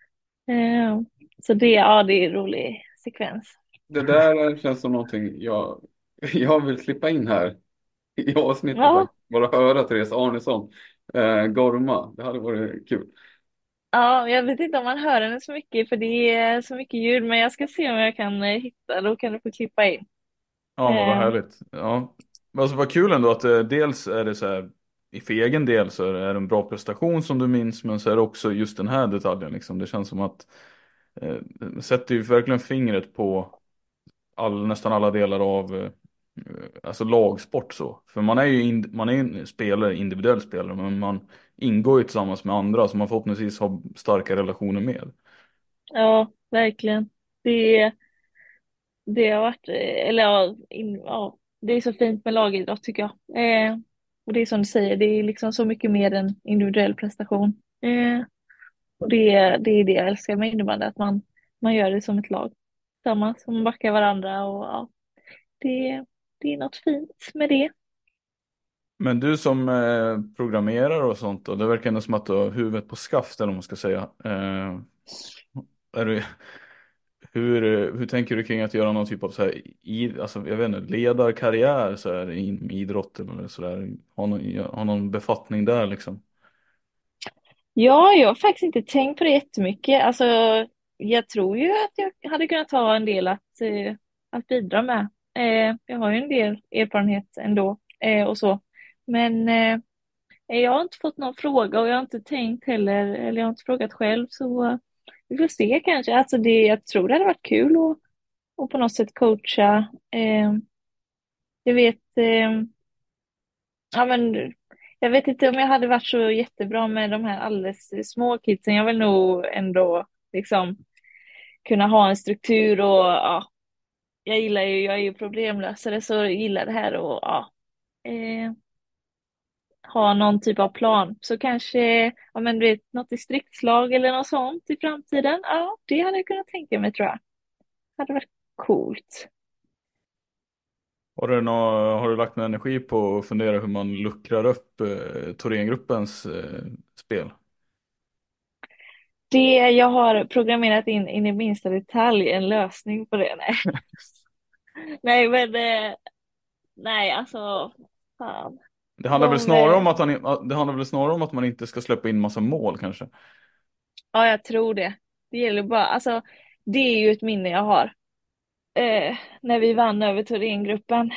Så det är en rolig sekvens. Det där känns som någonting jag vill klippa in här i avsnittet. Ja. Bara höra Therese Arnesson gorma. Det hade varit kul. Ja, jag vet inte om man hör henne så mycket för det är så mycket ljud, men jag ska se om jag kan hitta, då kan du få klippa in. Ja, men vad Eh, härligt. Ja. Men alltså vad kul ändå att dels är det så här, för egen del så är det en bra prestation som du minns, men så är det också just den här detaljen liksom. Det känns som att sätter ju verkligen fingret på nästan alla delar av alltså lagsport så. För man är ju man är en spelare, individuell spelare, men man ingår ju tillsammans med andra som man förhoppningsvis har starka relationer med. ja, verkligen. Det, det har varit, eller ja, det är så fint med lagidrott tycker jag. Och det är som du säger, det är liksom så mycket mer än individuell prestation. Och det är det jag älskar med innebandy, att man gör det som ett lag tillsammans, och man backar varandra, och ja, det är något fint med det. Men du som programmerar och sånt, och det verkar ändå som att du har huvudet på skaft, eller vad man ska säga. Är du, hur tänker du kring att göra någon typ av så här, alltså, jag vet inte, ledarkarriär så här, i idrotten eller så där? Har någon befattning där liksom? Ja, jag har faktiskt inte tänkt på det jättemycket. Alltså, jag tror ju att jag hade kunnat ha en del att bidra med. Jag har ju en del erfarenhet ändå, och så. Men jag har inte fått någon fråga, och jag har inte tänkt heller, eller jag har inte frågat själv, så vi får se kanske. Alltså jag tror det hade varit kul och på något sätt coacha. Jag vet, ja men jag vet inte om jag hade varit så jättebra med de här alldeles små kidsen. Jag vill nog ändå liksom kunna ha en struktur, och ja, jag är ju problemlösare, så jag gillar det här, och ja, ha någon typ av plan. Så kanske, ja men du vet, något distriktslag eller något sånt i framtiden. Ja, det hade jag kunnat tänka mig, tror jag. Hade varit coolt. Har du lagt någon energi på att fundera hur man luckrar upp Thorengruppens spel? Jag har programmerat in i minsta detalj en lösning på det. Nej, nej men nej, alltså fan. Det handlar väl snarare om att det handlar väl snarare om att man inte ska släppa in massa mål kanske. Ja, jag tror det. Det gäller bara, alltså det är ju ett minne jag har. När vi vann över Thorengruppen.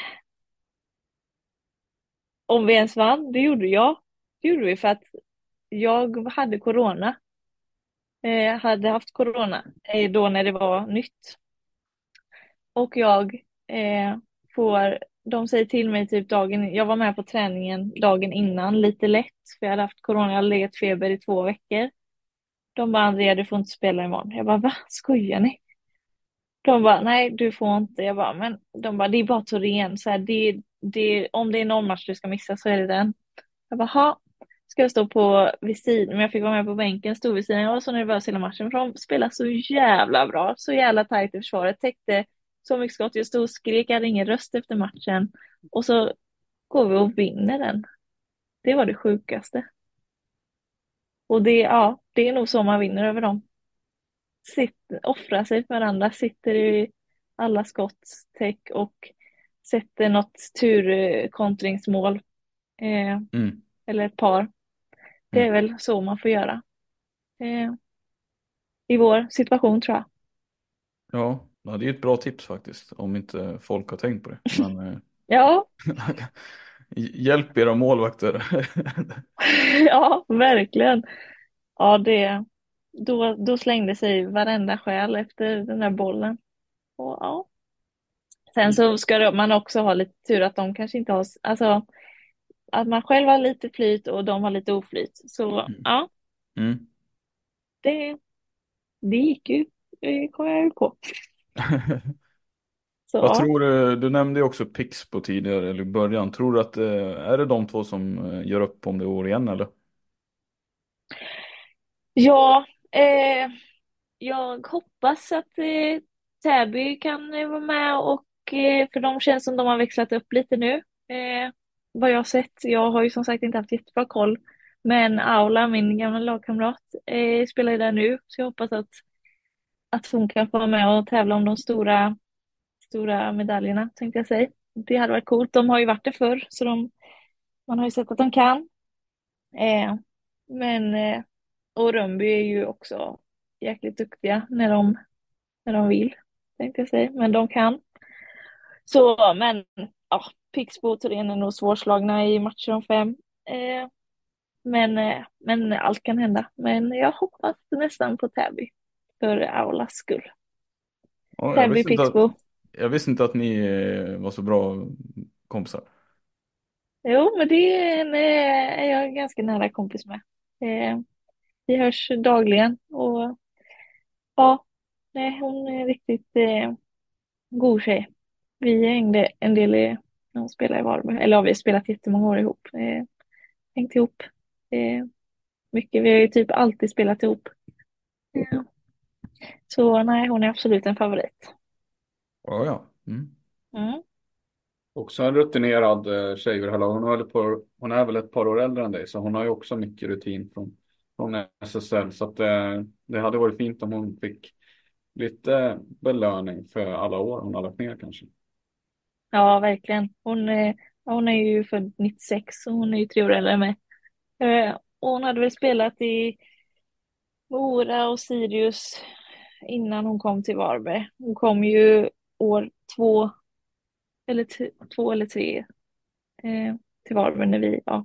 Om vi ens vann, det gjorde jag. Det gjorde vi för att jag hade corona. Hade haft corona då när det var nytt. Och de säger till mig typ jag var med på träningen dagen innan, lite lätt, för jag hade haft corona, jag hade legat feber i 2 veckor. De bara, Andrea, du får inte spela imorgon. Jag bara, va? Skojar ni? De bara, nej, du får inte. Jag bara, men de bara, det är bara Torén. Så här, om det är någon match du ska missa så är det den. Jag bara, ha. Ska jag stå vid sidan? Men jag fick vara med på bänken, stod vid sidan. Jag var så nervös hela matchen, för de spelade så jävla bra. Så jävla tajt i försvaret. Täckte så mycket skott. Jag stod och skrek, jag hade ingen röst efter matchen. Och så går vi och vinner den. Det var det sjukaste. Och det är nog så man vinner över dem. Offrar sig för varandra, sitter i alla skottstäck och sätter något turkontringsmål. Eller ett par. Det är väl så man får göra. I vår situation, tror jag. Ja, det är ett bra tips faktiskt, om inte folk har tänkt på det. Men, Ja, hjälp era målvakter. ja, verkligen. Ja, då slängde sig varenda själ efter den där bollen. Och, ja. Sen så ska man också ha lite tur att de kanske inte har, alltså att man själv har lite flyt och de har lite oflyt. Så ja, det gick ju, det kom jag ju på. Så Vad ja. tror du nämnde ju också Pixbo tidigare, eller i början. Tror du att är det de två som gör upp om det år igen, eller? Ja, jag hoppas att Täby kan vara med och för de känns som de har växlat upp lite nu. Vad jag har sett. Jag har ju som sagt inte haft jättebra koll. Men Aula, min gamla lagkamrat, spelar ju där nu. Så jag hoppas att hon kan få vara med och tävla om de stora medaljerna, tänkte jag säga. Det hade varit coolt. De har ju varit där förr, så man har ju sett att de kan. Eh, men och Rönnby är ju också jäkligt duktiga när de vill, tänkte jag säga. Men de kan. Så, men ja, Pixbo och Thorén är nog svårslagna i matcher om 5. Eh, men allt kan hända. Men jag hoppas nästan på Täby för Aulas skull. Ja, Täby Pixbo. jag visste inte att ni var så bra kompisar. Jo, men det är jag ganska nära kompis med. Vi hörs dagligen och ja, nej, hon är riktigt god tjej. Vi hängde en del när hon spelade i Varberg. Eller ja, vi har spelat jättemånga år ihop. Hängt ihop mycket. Vi har ju typ alltid spelat ihop. Eh, så nej, hon är absolut en favorit. Ja, ja. Mm. Mm. Också en rutinerad tjej vid det här laget. Hon är väl ett par år äldre än dig, så hon har ju också mycket rutin från SSL. Så att, det hade varit fint om hon fick lite belöning för alla år hon har lagt ner kanske. Ja, verkligen. Hon är ju född 96 och hon är ju 3 år äldre än mig. Och hon hade väl spelat i Mora och Sirius innan hon kom till Varberg. Hon kom ju år 2 eller 3 till Varberg när vi, ja.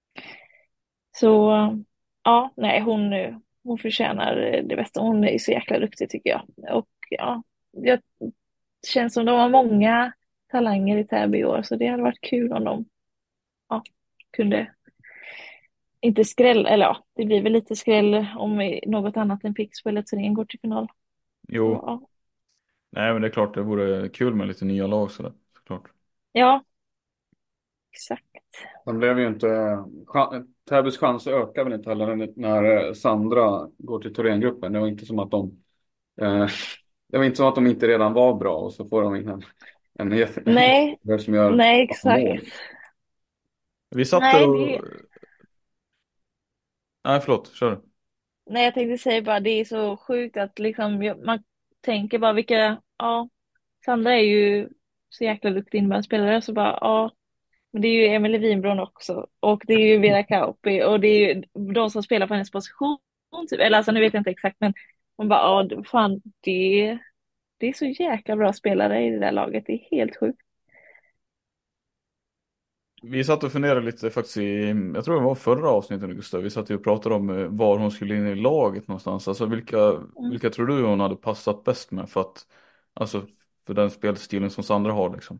Så ja, nej, hon förtjänar det bästa. Hon är så jäkla duktig tycker jag. Och ja, det känns som de har många talanger i Täby i år, så det hade varit kul om de kunde inte skräll, eller ja, det blir väl lite skräll om något annat än Pixbo eller Thorén går till final. Så, Jo, ja. nej men det är klart det vore kul med lite nya lag sådär, såklart. Ja, exakt. Sen blev ju inte... Täbys chans ökar väl inte heller när Sandra går till Thorengruppen. Det var inte som att eh, det var inte som att de inte redan var bra och så får de in Nej, en som gör nej, mål. exakt. Vi satt Nej, och... Nej, förlåt, kör. nej, jag tänkte säga bara, det är så sjukt att liksom, man tänker bara ja, Sandra är ju så jäkla duktig innebandyspelare, så bara, ja, men det är ju Emelie Winbron också, och det är ju Vera Kauppi, och det är ju de som spelar på hennes position, typ. Eller alltså, nu vet jag inte exakt, men man bara, ja, fan, det är så jäkla bra spelare i det där laget, det är helt sjukt. Vi satt och funderade lite faktiskt jag tror det var förra avsnittet, Gustav. Vi satt ju och pratade om var hon skulle in i laget någonstans. Alltså vilka tror du hon hade passat bäst med alltså för den spelstilen som Sandra har liksom?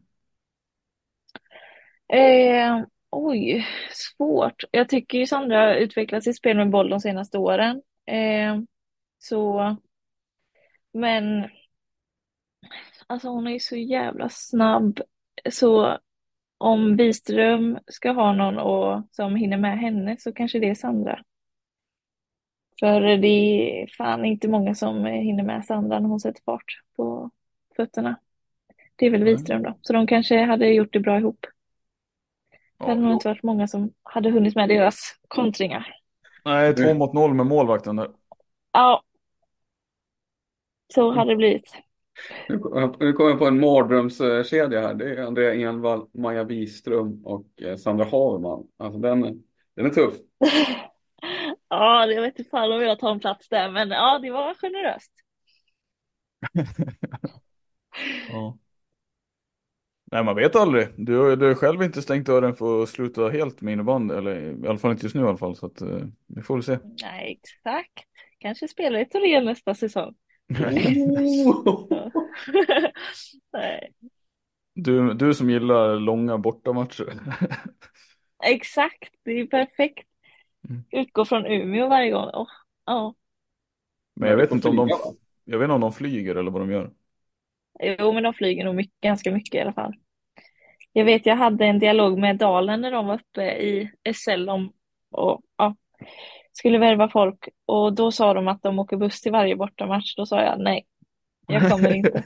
Oj, svårt. Jag tycker ju Sandra har utvecklat sitt spel med boll de senaste åren. Så, men alltså hon är ju så jävla snabb. Så om Wiström ska ha någon som hinner med henne så kanske det är Sandra. För det är fan inte många som hinner med Sandra när hon sätter fart på fötterna. Det är väl Nej. Wiström då. Så de kanske hade gjort det bra ihop. Det hade Ja. nog inte varit många som hade hunnit med deras kontringar. Nej, 2-0 med målvakten där. Ja, så hade det blivit. Nu kommer jag på en mardrömskedja här. Det är Andrea Envall, Maja Wiström och Sandra Haverman. Alltså den är tuff. Ja, jag vet inte fan om jag tar en plats där, men ja, det var generöst. Ja. Nej, man vet aldrig. Du har själv inte stängt dörren för att sluta helt med innebandy, eller i alla fall inte just nu i alla fall, så att vi får väl se. Nej, exakt. Kanske spelar i Torén nästa säsong. Ja. Nej, Du som gillar långa bortamatcher. exakt, det är perfekt. Mm. Utgå från Umeå varje gång. Ja. Men jag vet inte om flyga, va? jag vet inte om de flyger eller vad de gör. Jo, men de flyger nog ganska mycket i alla fall. Jag vet, jag hade en dialog med Dalen när de var uppe i SL om och ja, skulle värva folk. Och då sa de att de åker buss till varje bortamatch. Då sa jag nej, jag kommer inte.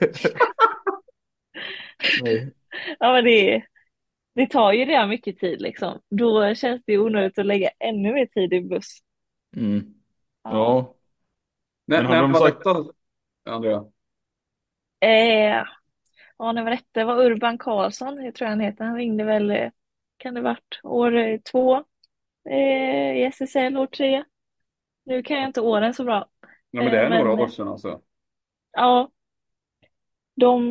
Nej. Ja, men det tar ju redan mycket tid liksom. Då känns det onödigt att lägga ännu mer tid i buss. Mm. Ja. Ja, men hade När de var sagt... detta, Andrea? Eh, ja, när var detta? Det var Urban Karlsson, jag tror han heter. Han ringde väl, kan det varit år 2 i SSL, år 3. Nu kan jag inte åren så bra. Ja, men det är några Men år sedan alltså. ja, de,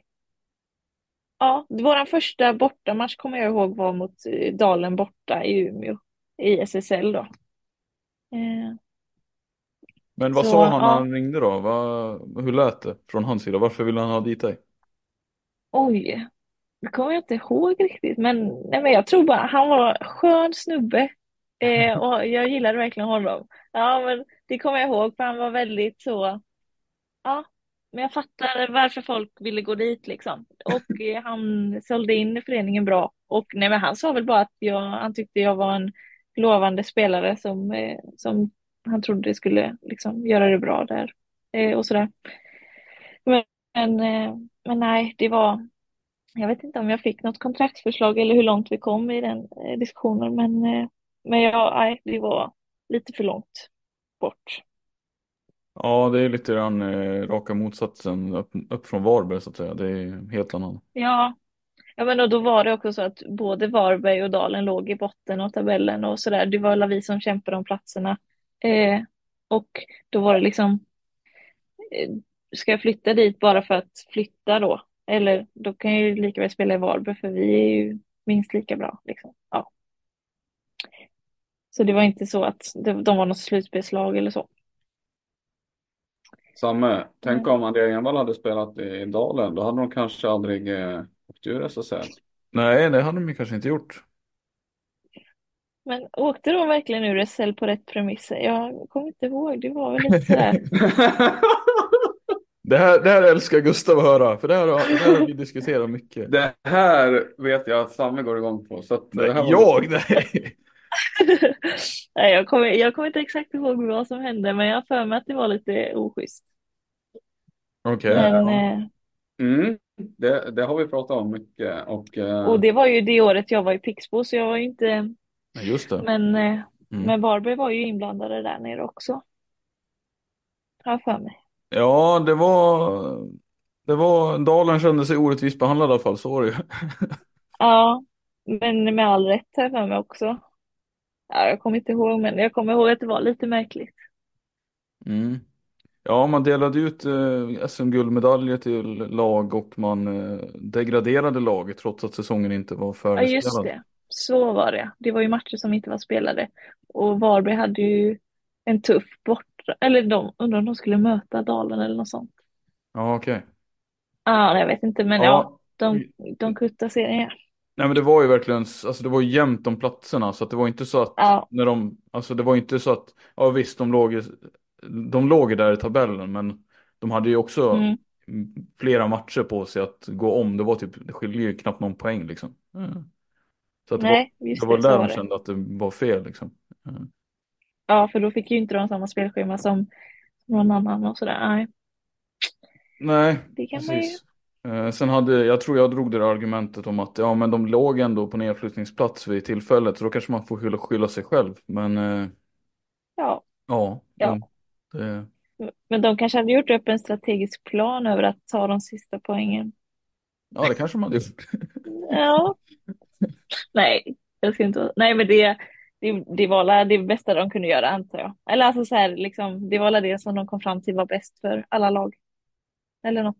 ja, vår första bortamatch kommer jag ihåg var mot Dalen borta i Umeå i SSL då. Eh, Men vad så sa han när ja, han ringde då? Hur lät det från hans sida? Varför ville han ha dit dig? oj, det kommer jag inte ihåg riktigt. Men, nej, men jag tror bara han var skön snubbe. Och jag gillade verkligen honom. Ja, men det kommer jag ihåg för han var väldigt så. Ja, men jag fattar varför folk ville gå dit liksom. Och han sålde in föreningen bra. Och nej, men han sa väl bara att han tyckte jag var en lovande spelare som han trodde skulle liksom göra det bra där. Och sådär. Men, men nej, det var, jag vet inte om jag fick något kontraktsförslag eller hur långt vi kom i den diskussionen. Men nej, det var lite för långt bort. Ja, det är lite grann raka motsatsen upp från Varberg så att säga. Det är helt annan. Ja, ja, men och då var det också så att både Varberg och Dalen låg i botten av tabellen och sådär. Det var alla vi som kämpade om platserna. Eh, och då var det liksom, eh, ska jag flytta dit bara för att flytta då? Eller då kan jag ju lika väl spela i Varberg för vi är ju minst lika bra. Liksom. Ja. Så det var inte så att de var något slutspelslag eller så. Samme, tänk Mm. om Andrea Envall hade spelat i Dalen. Då hade de kanske aldrig åkt ur SSL. Nej, det hade de ju kanske inte gjort. Men åkte de verkligen ur SL på rätt premisser? Jag kommer inte ihåg, det var väl lite sådär. Det här älskar Gustav att höra, för det här har vi diskuterat mycket. Det här vet jag att Samme går igång på. Så att Nej, det här nej. Nej, jag kommer inte exakt ihåg vad som hände, men jag har för mig att det var lite oschysst. Okej. Men, det har vi pratat om mycket. och det var ju det året jag var i Pixbo, så jag var ju inte, Nej, just det. men Varberg var ju inblandade där nere också. Har jag för mig. Ja, det var Dalen kände sig orättvist behandlad i alla fall, så var det ju. Ja, men med all rätt har jag för mig också. Ja, jag kommer inte ihåg, men jag kommer ihåg att det var lite märkligt. Mm. Ja, man delade ut SM-guldmedaljer till lag och man degraderade laget trots att säsongen inte var Ja, just färdigspelad. det. Så var det. Det var ju matcher som inte var spelade. Och Varberg hade ju en tuff bort. Eller undrar om de skulle möta Dalen eller något sånt. Ja, okej. Ja, jag vet inte, men ja, Ja, de kuttar serien. Ja. nej men det var ju verkligen, alltså det var ju jämnt om platserna så att det var inte så att Ja, alltså det var inte så att, ja visst de låg ju där i tabellen men de hade ju också mm. flera matcher på sig att gå om, det skiljer ju knappt någon poäng liksom. Så att det var, Nej, det just var det, så där var de det. kände att det var fel liksom. Ja, för då fick ju inte de samma spelschema som någon annan och sådär. Nej, Nej, det kan man ju. precis. Sen jag tror jag drog det där argumentet om att ja men de låg ändå på nedflyttningsplats vid tillfället så då kanske man får skylla sig själv. Men Ja, ja, ja. jo, det, Men de kanske hade gjort upp en strategisk plan över att ta de sista poängen. ja, det kanske man hade gjort. Ja, nej, jag ska inte. Nej, men det var det bästa de kunde göra, antar jag. Eller alltså så här, liksom, det var det som de kom fram till var bäst för alla lag. Eller något.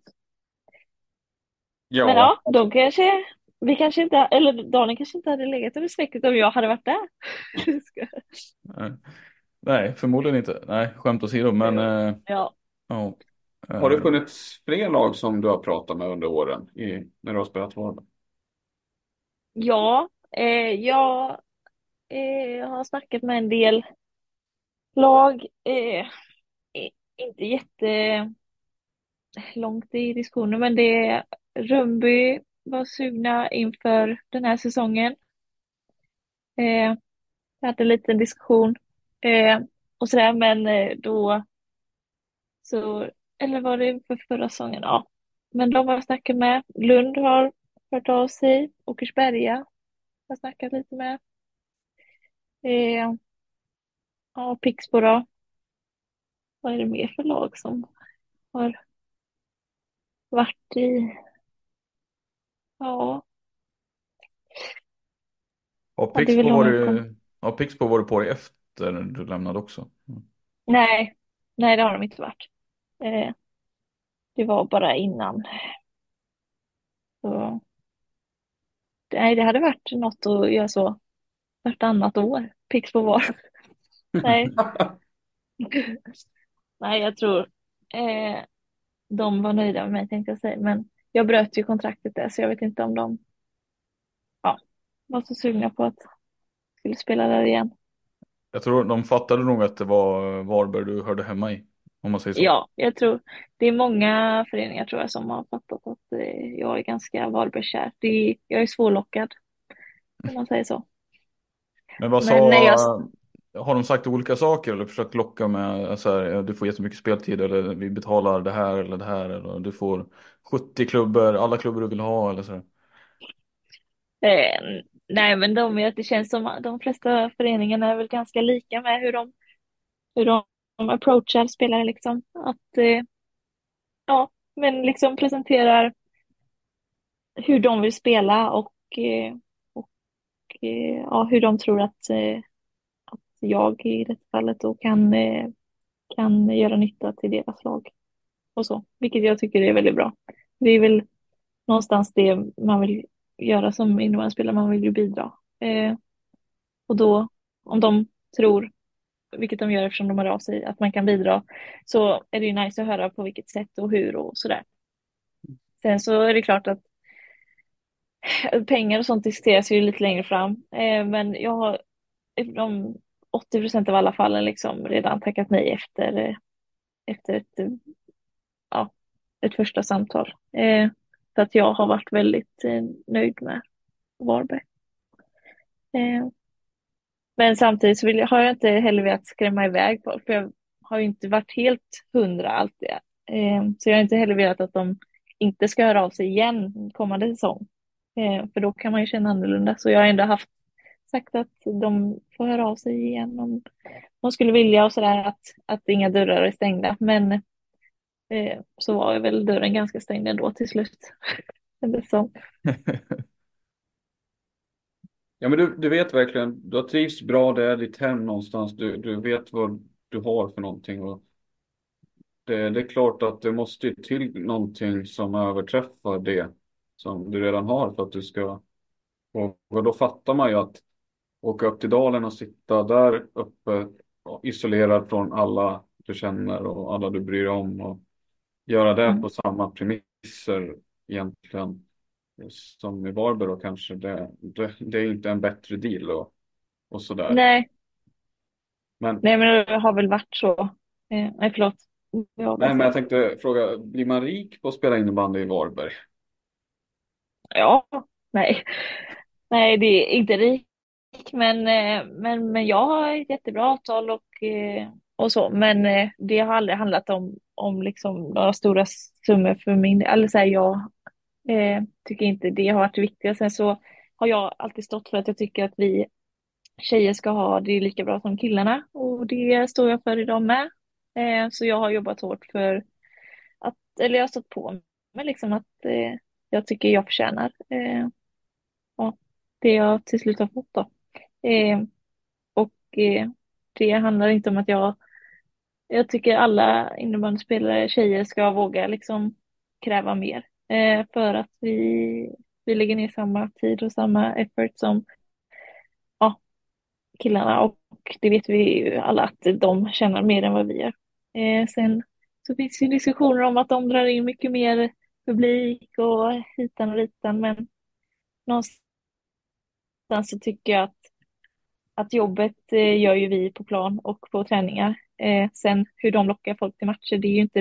Men Ja, ja, vi kanske inte, eller Daniel kanske inte hade legat över strecket om jag hade varit där. Nej, nej, förmodligen inte. Nej, skämt åsido, men Ja, ja. har det funnits fler lag som du har pratat med under åren när du har spelat Varberg? ja, jag har snackat med en del lag. Inte jätte. långt i diskussionen, men Rönnby var sugna inför den här säsongen. Eh, jag hade en liten diskussion och sådär, men då så, eller var det för förra säsongen? Ja, men de har snackat med. Lund har hört av sig. Åkersberga har snackat lite med. Eh, ja, Pixbo då. Vad är det mer för lag som har varit i? Ja, Har ja det är väl Pixbo de jag kom. varit, har Pixbo varit på dig efter du lämnade också? Mm. Nej, nej det har de inte varit. Eh, det var bara innan. Så, nej, det hade varit något att göra så vartannat år. Pixbo var. Nej, nej jag tror de var nöjda med mig tänkte jag säga. Men jag bröt ju kontraktet där så jag vet inte om de ja, var så sugna på att jag skulle spela där igen. Jag tror de fattade nog att det var Varberg du hörde hemma i, om man säger så. Ja, jag tror det är många föreningar tror jag som har fattat att jag är ganska Varbergskär. Jag är svårlockad om man säger så. Men vad Men nej, har de sagt olika saker eller försökt locka med så här, du får jättemycket speltid eller vi betalar det här eller det här eller du får 70 klubbor, alla klubbor du vill ha eller så här. nej men det känns som att de flesta föreningarna är väl ganska lika med hur de approachar spelare liksom. Att ja, men liksom presenterar hur de vill spela och ja, hur de tror att jag i det fallet då kan göra nytta till deras lag och så, vilket jag tycker är väldigt bra. Det är väl någonstans det man vill göra som innebandyspelare, man vill ju bidra. Och då, om de tror, vilket de gör eftersom de hör av sig, att man kan bidra, så är det ju nice att höra på vilket sätt och hur och sådär. Sen så är det klart att pengar och sånt diskuteras ju lite längre fram. Men jag har de 80% av alla fallen liksom redan tackat nej efter ja, ett första samtal. Så att jag har varit väldigt nöjd med Varberg. Eh, men samtidigt så har jag inte heller velat skrämma iväg folk, för jag har ju inte varit helt hundra alltid. Så jag har inte heller velat att de inte ska höra av sig igen kommande säsong. För då kan man ju känna annorlunda. Så jag har ändå sagt att de får höra av sig igen om de skulle vilja och sådär, att inga dörrar är stängda. Men så var väl dörren ganska stängd ändå till slut. Kändes som. Ja, men du vet verkligen, du har trivts bra, det är ditt hem någonstans, du vet vad du har för någonting och det är klart att det måste till någonting som överträffar det som du redan har för att du ska, och då fattar man ju att åka upp till dalen och sitta där uppe isolerad från alla du känner och alla du bryr dig om och göra det på samma premisser egentligen som i Varberg och kanske det är inte en bättre deal och sådär. Nej, Men, nej, men det har väl varit så. Nej, förlåt. Jag bara nej, men jag så. tänkte fråga, blir man rik på att spela innebandy i Varberg? Ja, nej. Nej, det är inte rik, men jag har ett jättebra avtal och så. Men det har aldrig handlat om liksom några stora summor för min del. Eller så här, jag tycker inte det har varit viktigt. Sen så har jag alltid stått för att jag tycker att vi tjejer ska ha det lika bra som killarna. Och det står jag för idag med. Så jag har jobbat hårt för eller jag har stått på mig liksom att jag tycker jag förtjänar ja, det jag till slut har fått då. Eh, och det handlar inte om att jag tycker alla innebandyspelare, tjejer, ska våga liksom kräva mer. För att vi lägger ner samma tid och samma effort som ja, killarna, och det vet vi ju alla att de tjänar mer än vad vi gör. Sen så finns det ju diskussioner om att de drar in mycket mer publik och hitan och ditan, men någonstans så tycker jag att jobbet gör ju vi på plan och på träningar. Sen hur de lockar folk till matcher, det är ju inte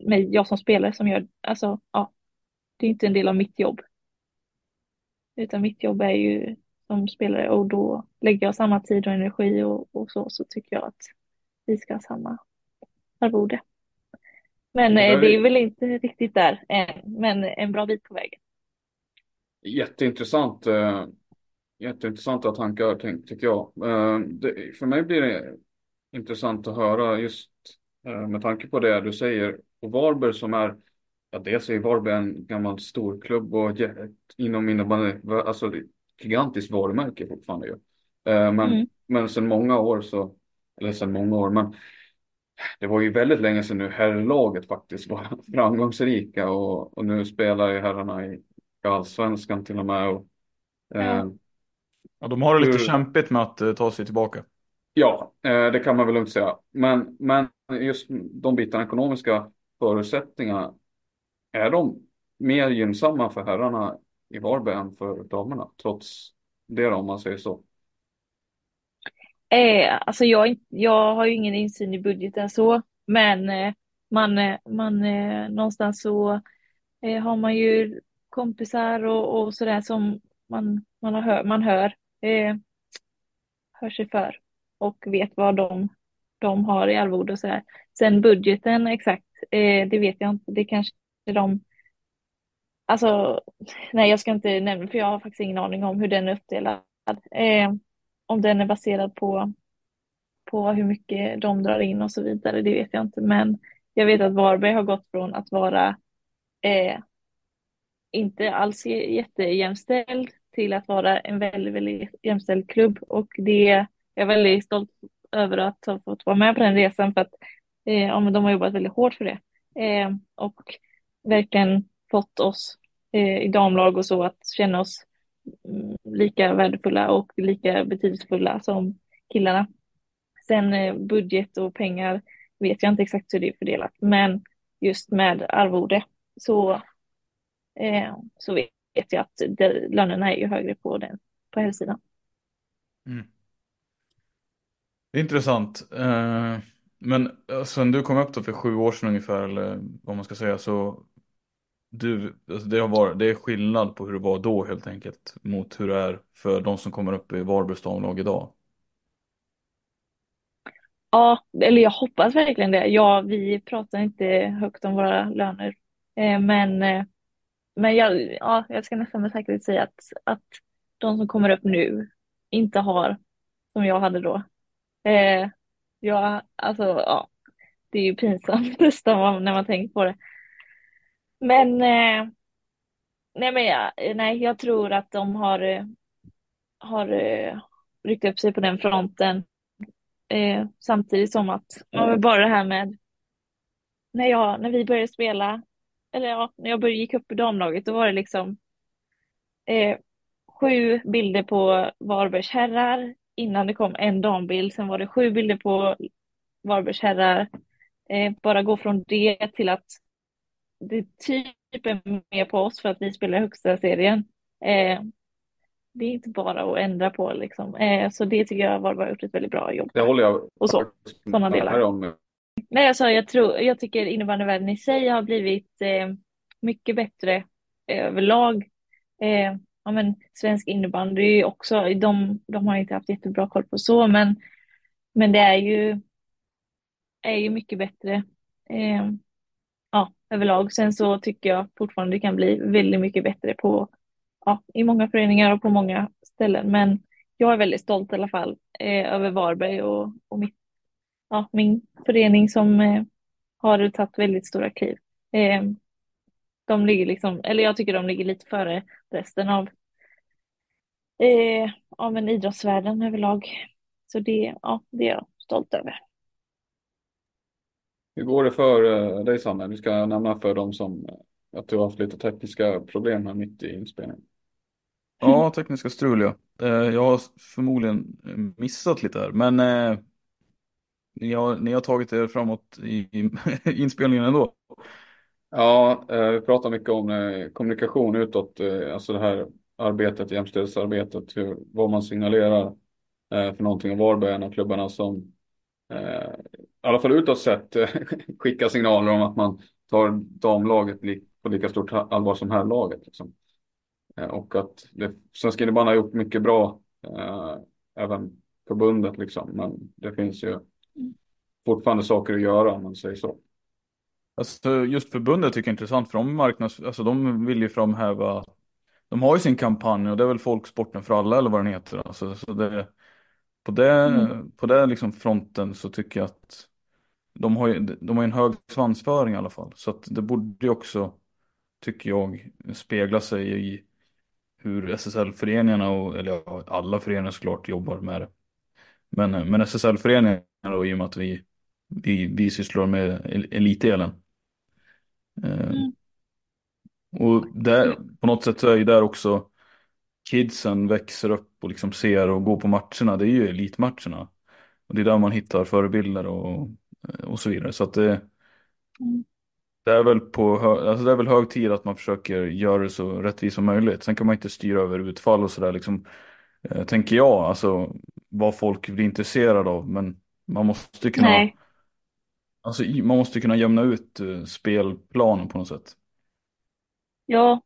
jag som spelare som gör, alltså ja, det är inte en del av mitt jobb. Utan mitt jobb är ju som spelare och då lägger jag samma tid och energi och så tycker jag att vi ska ha samma arvode. Men Det där det är är väl inte riktigt där än, men en bra bit på vägen. jätteintressant. Jätteintressanta tankar tycker jag. För mig blir det intressant att höra just med tanke på det du säger. Och Varberg som är, ja dels är Varberg en gammal storklubb och inom innebandy, alltså det är ett gigantiskt varumärke fortfarande ju. Mm. Men sedan många år så, eller sedan många år, men det var ju väldigt länge sedan nu herrlaget faktiskt var framgångsrika och nu spelar ju herrarna i allsvenskan till och med. Och, Ja. eh, Ja, de har det lite hur, kämpigt med att ta sig tillbaka. Ja, det kan man väl lugnt säga. Men just de bitarna, ekonomiska förutsättningar, är de mer gynnsamma för herrarna i Varberg än för damerna? Trots det då, om man säger så. Alltså jag har ju ingen insyn i budgeten så, men någonstans så har man ju kompisar och sådär som man hör sig för och vet vad de har i arvode och sådär. Sen budgeten exakt, det vet jag inte. Det kanske de, alltså nej jag ska inte nämna för jag har faktiskt ingen aning om hur den är uppdelad. Om den är baserad på hur mycket de drar in och så vidare, det vet jag inte. Men jag vet att Varberg har gått från att vara eh, inte alls jättejämställd till att vara en väldigt, väldigt jämställd klubb. Och det är jag väldigt stolt över att ha fått vara med på den resan för att ja, men de har jobbat väldigt hårt för det. Och verkligen fått oss i damlag och så att känna oss lika värdefulla och lika betydelsefulla som killarna. Sen budget och pengar vet jag inte exakt hur det är fördelat, men just med arvode så vet jag att lönerna är ju högre på hemsidan. Mm. Det är intressant. Men sen du kom upp då för 7 år sedan ungefär, eller vad man ska säga, så alltså det är skillnad på hur det var då helt enkelt mot hur det är för de som kommer upp i Varbergs damlag idag. Ja, eller jag hoppas verkligen det. Ja, vi pratar inte högt om våra löner, men jag ska nästan med säkerhet säga att de som kommer upp nu inte har som jag hade då. Eh, alltså, ja, det är ju pinsamt nästan när man tänker på det. Men jag tror att de har ryckt upp sig på den fronten. Samtidigt som att bara det här med när vi började spela, eller ja, när jag gick upp i damlaget, då var det liksom 7 bilder på Varbergs herrar innan det kom en dambild. Sen var det 7 bilder på Varbergs herrar. Bara gå från det till att det typ är mer på oss för att vi spelar högsta serien. Eh, det är inte bara att ändra på liksom. Så det tycker jag Varberg har gjort ett väldigt bra jobb Det med. håller jag Och så, faktiskt sådana med delar. om. Nej, jag tycker innebandyvärlden i sig har blivit mycket bättre överlag. Ja, men svensk innebandy också, de har inte haft jättebra koll på så, men det är ju mycket bättre ja, överlag. Sen så tycker jag fortfarande det kan bli väldigt mycket bättre i många föreningar och på många ställen. Men jag är väldigt stolt i alla fall över Varberg och min förening som har tagit väldigt stora kliv. De ligger liksom, eller jag tycker de ligger lite före resten av en idrottsvärlden överlag. Så det är jag stolt över. Hur går det för dig, Sanna? Vi ska nämna för dem som att du har haft lite tekniska problem här mitt i inspelningen. Ja, tekniska strul ja. Jag har förmodligen missat lite här, men ni har tagit er framåt i inspelningen ändå. Ja, vi pratar mycket om kommunikation utåt, alltså det här arbetet, jämställdhetsarbetet, vad man signalerar för någonting. Och Varberg är en av klubbarna som i alla fall utåt sett skickar signaler om att man tar damlaget på lika stort allvar som herrlaget. Liksom. Och att Svenska innebandyn har gjort mycket bra, även förbundet liksom. Men det finns ju fortfarande saker att göra om man säger så. Alltså just förbundet tycker jag är intressant, för alltså de vill ju framhäva, de har ju sin kampanj och det är väl folksporten för alla eller vad den heter. Alltså, så det, på det liksom fronten så tycker jag att de har en hög svansföring i alla fall. Så att det borde ju också, tycker jag, spegla sig i hur SSL-föreningarna eller ja, alla föreningar såklart jobbar med det. Men SSL-föreningarna då, i och med att vi sysslar med elitdelen. Mm. Och där, på något sätt så är ju där också kidsen växer upp och liksom ser och går på matcherna. Det är ju elitmatcherna. Och det är där man hittar förebilder och så vidare. Så att Mm. det är väl alltså det är väl hög tid att man försöker göra det så rättvist som möjligt. Sen kan man inte styra över utfall och sådär liksom, tänker jag, alltså vad folk blir intresserade av. Men man måste kunna, Nej, alltså man måste kunna jämna ut spelplanen på något sätt. ja,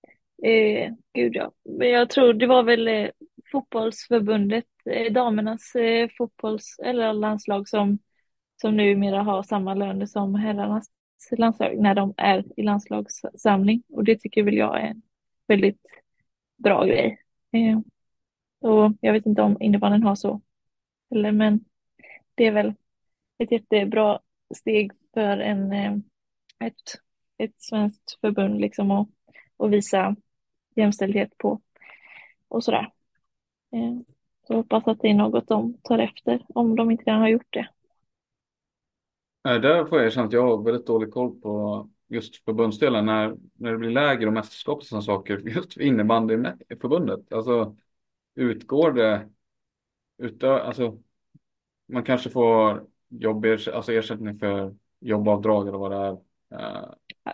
gud ja. Men jag tror det var väl fotbollsförbundet, damernas eller landslag som numera har samma löner som herrarnas landslag när de är i landslagssamling. Och det tycker väl jag är en väldigt bra grej. Eh, och jag vet inte om innebandyn har så, men det är väl ett jättebra steg för ett, ett svenskt förbund liksom och visa jämställdhet på och sådär. Så hoppas att det är något de tar efter om de inte redan har gjort det. Där får jag erkänna att jag har väldigt dålig koll på just förbundsdelen när det blir läger och mästerskap och sådana saker. Just innebandyförbundet. Alltså utgår det alltså man kanske får alltså ersättning för jobbavdrag eller vad det är. Eh,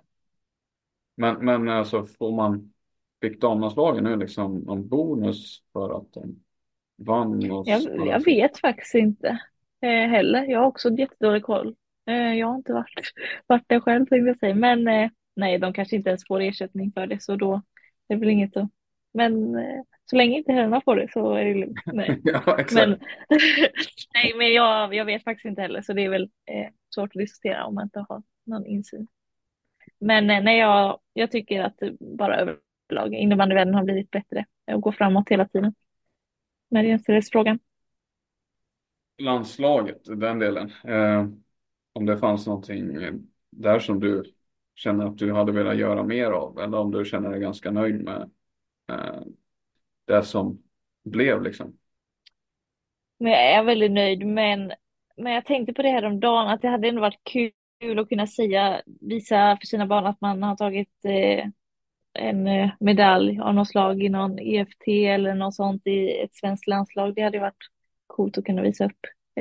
Men alltså fick damlandslagen nu liksom någon bonus för att de vann och Jag vet faktiskt inte heller. Jag har också jättedålig koll. Jag har inte varit där själv tänkte jag säga. Men nej, de kanske inte ens får ersättning för det så då är det väl inget att... Men så länge inte herrarna får det så är det lugnt. Nej. Ja, exakt. Men, nej, men jag vet faktiskt inte heller så det är väl svårt att diskutera om man inte har någon insyn. Men nej, jag tycker att bara överlag innebandyvärlden har blivit bättre och går framåt hela tiden med jämställdhetsfrågan. Landslaget, den delen. Om det fanns någonting där som du känner att du hade velat göra mer av eller om du känner dig ganska nöjd med det som blev liksom. Men jag är väldigt nöjd, men jag tänkte på det här om dagen att det hade ändå varit kul att kunna visa för sina barn att man har tagit en medalj av något slag i någon EFT eller något sånt i ett svenskt landslag. Det hade varit coolt att kunna visa upp.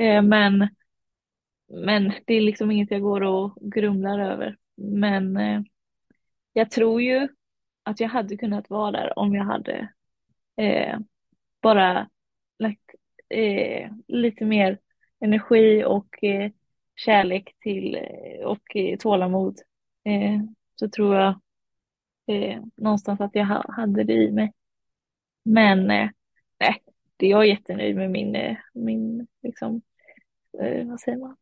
Men det är liksom inget jag går och grumlar över. Men jag tror ju att jag hade kunnat vara där om jag hade bara lagt lite mer energi och kärlek till och tålamod. Så tror jag någonstans att jag hade det i mig. Men nej, jag är jättenöjd med min liksom, vad säger man,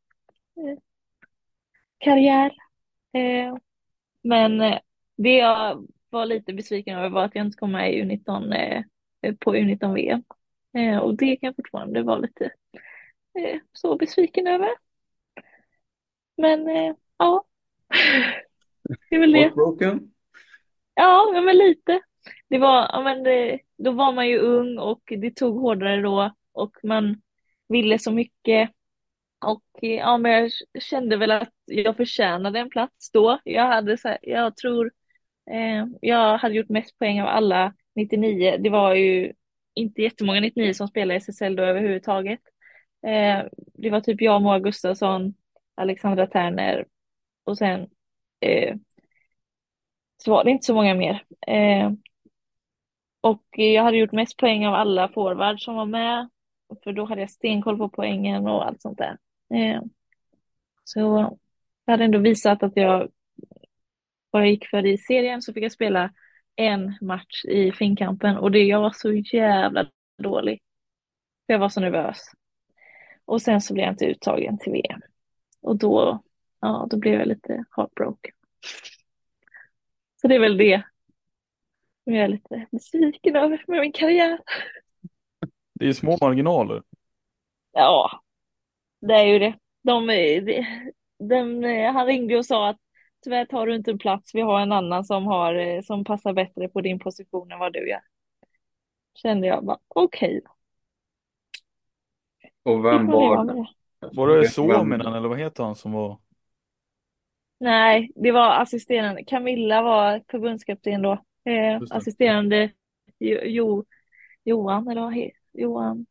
karriär. Eh, men det jag var lite besviken över var att jag inte kom med i U19 på U19-VM. Och det kan jag fortfarande vara lite så besviken över. Men ja, det är väl det. Heartbroken? Ja, men lite. Det var, ja, men då var man ju ung och det tog hårdare då och man ville så mycket. Och ja, men jag kände väl att jag förtjänade en plats då. Jag tror jag hade gjort mest poäng av alla 99. Det var ju inte jättemånga 99 som spelade i SSL då överhuvudtaget. Det var typ jag, Moa Gustafsson, Alexandra Tärner och sen så var det inte så många mer. Och jag hade gjort mest poäng av alla forwards som var med. För då hade jag stenkoll på poängen och allt sånt där. Så jag hade ändå visat att jag vad jag gick för i serien, så fick jag spela en match i Finnkampen och jag var så jävla dålig. Jag var så nervös. Och sen så blev jag inte uttagen till VM. Och då blev jag lite heartbroken. Så det är väl det som jag är lite besviken över med min karriär. Det är små marginaler. Ja, det är ju det. Han ringde och sa att tyvärr tar du inte en plats. Vi har en annan som passar bättre på din position än vad du gör. Kände jag bara, okej. Och Vi vem får leva var med det. Var det Vet du vem- Suominen eller vad heter han som var? Nej, det var assisterande. Camilla var förbundskapten då. Just det. Assisterande Johan, eller vad heter Johan?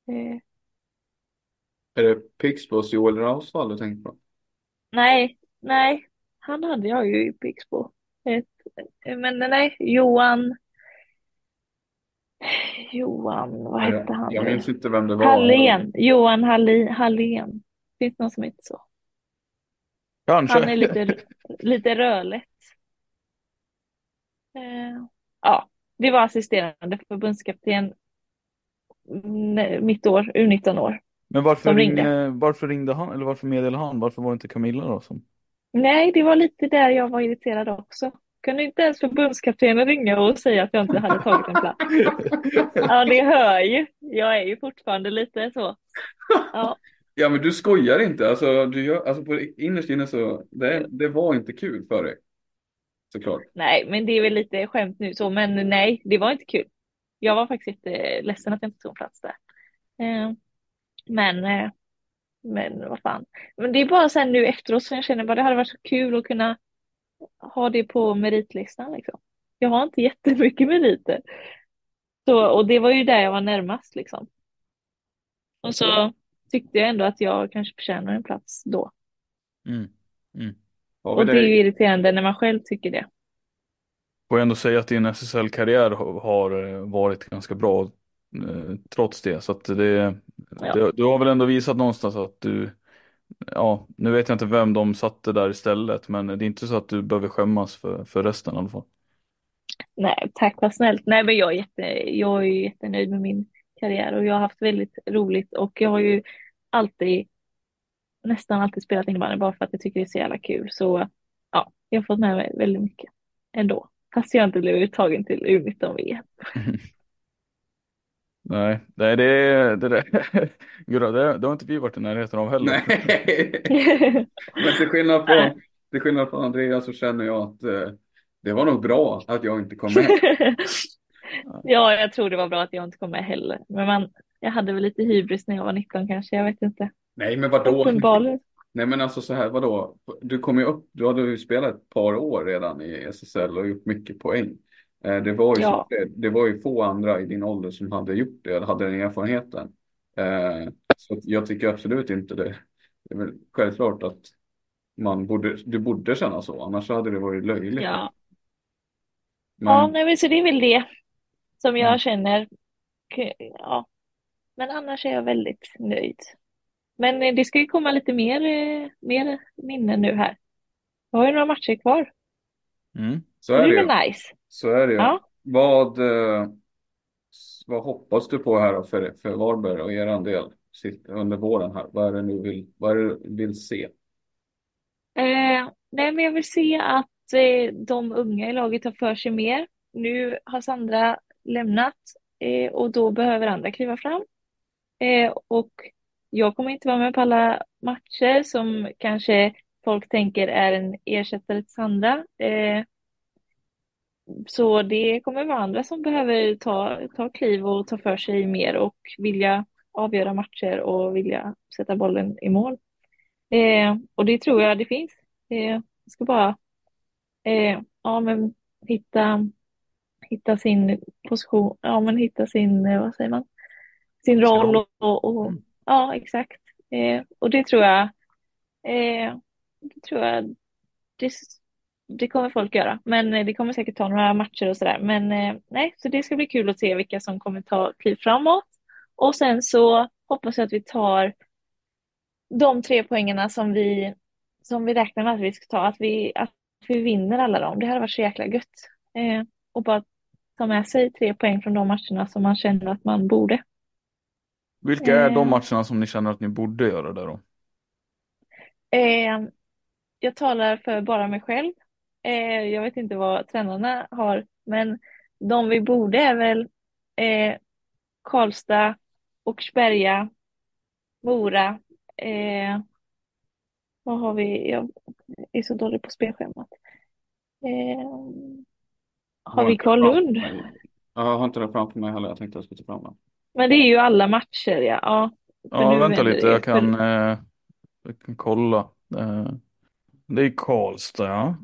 Är det Pixbos Joel Rausvall du tänkte på? Nej, han hade jag ju i Pixbo. Men nej, Johan, vad hette han Jag nu? minns inte vem det var. Hallén, Johan Hallén. Finns det någon som heter så? Kanske. Han är lite rödlätt. Ja, det var assisterande förbundskapten mitt år, U19 år. Men Som ringde. varför ringde han, eller varför meddelade han? Varför var det inte Camilla då som? Nej, det var lite där jag var irriterad också. Kunde inte ens förbundskaptenen ringa och säga att jag inte hade tagit en plats. Ja, det hör ju. Jag är ju fortfarande lite så. Ja, Ja, men du skojar inte. Alltså, alltså på innerst inne så, det var inte kul för dig. Såklart. nej, men det är väl lite skämt nu så, men nej, det var inte kul. Jag var faktiskt inte ledsen att jag inte tog en plats där. Men vad fan. Men det är bara sen nu efteråt som jag känner bara det hade varit så kul att kunna ha det på meritlistan liksom. Jag har inte jättemycket meriter. Och det var ju där jag var närmast liksom. Och så tyckte jag ändå att jag kanske förtjänar en plats då. Mm. Mm. Har vi Och det är ju dig? irriterande när man själv tycker det. Får jag ändå säga att din SSL-karriär har varit ganska bra trots det. Så att Ja. du har väl ändå visat någonstans att ja, nu vet jag inte vem de satte där istället, men det är inte så att du behöver skämmas för resten i alla fall. Nej, tack vad snällt. Nej, men jag är ju jättenöjd med min karriär och jag har haft väldigt roligt och jag har ju nästan alltid spelat innebandy bara för att jag tycker det är så jävla kul. Så ja, jag har fått med mig väldigt mycket ändå. Fast jag inte blev uttagen till U19-VM. Nej, det där. Gud, det har inte vi varit i närheten av heller. Nej. Men till skillnad från Andreas så känner jag att det var nog bra att jag inte kom med. Ja, jag tror det var bra att jag inte kom med heller. Men jag hade väl lite hybris när jag var 19 kanske, jag vet inte. Nej, men vadå? Uppenbarligen. Nej, men alltså så här, vadå? Du kom ju upp, du hade ju spelat ett par år redan i SSL och gjort mycket poäng. Det var ju, Ja. det var ju få andra i din ålder som hade gjort det, eller hade den erfarenheten. Så att jag tycker absolut inte det. Det är väl självklart att du borde känna så, annars hade det varit löjligt. Ja. Men, Ja, nej, men så det är väl det som jag Mm. känner. Ja, men annars är jag väldigt nöjd. Men det ska ju komma lite mer minnen nu här. Jag har ju några matcher kvar. Mm. så Det är det är ju. väl nice. Så är det ju. Ja. Vad hoppas du på här då för Varberg och er del under våren här? Vad är det du vill se? Nej, men jag vill se att de unga i laget tar för sig mer. Nu har Sandra lämnat och då behöver andra kliva fram. Och jag kommer inte vara med på alla matcher som kanske folk tänker är en ersättare till Sandra. Så det kommer vara andra som behöver ta kliv och ta för sig mer och vilja avgöra matcher och vilja sätta bollen i mål. Och det tror jag det finns. Jag ska bara ja, men hitta sin position, ja men hitta sin, vad säger man, sin roll och ja exakt. Och det tror jag det kommer folk göra. Men det kommer säkert ta några matcher och sådär. Men nej, så det ska bli kul att se vilka som kommer ta kliv framåt. Och sen så hoppas jag att vi tar de 3 poängerna som vi räknar med att vi ska ta. Att vi vinner alla dem. Det hade varit så jäkla gött. Och bara ta med sig 3 poäng från de matcherna som man känner att man borde. Vilka är de matcherna som ni känner att ni borde göra där då? Jag talar för bara mig själv. Jag vet inte vad tränarna har, men de vi borde är väl Karlstad, Åkersberga, Mora. Vad har vi? Jag är så dålig på spelschemat. Har vi Karlslund? Jag har inte det framför mig heller. Jag tänkte jag skulle ta fram det. Men det är ju alla matcher, ja. Ja, vänta lite. Jag kan kolla. Det är Karlstad, ja.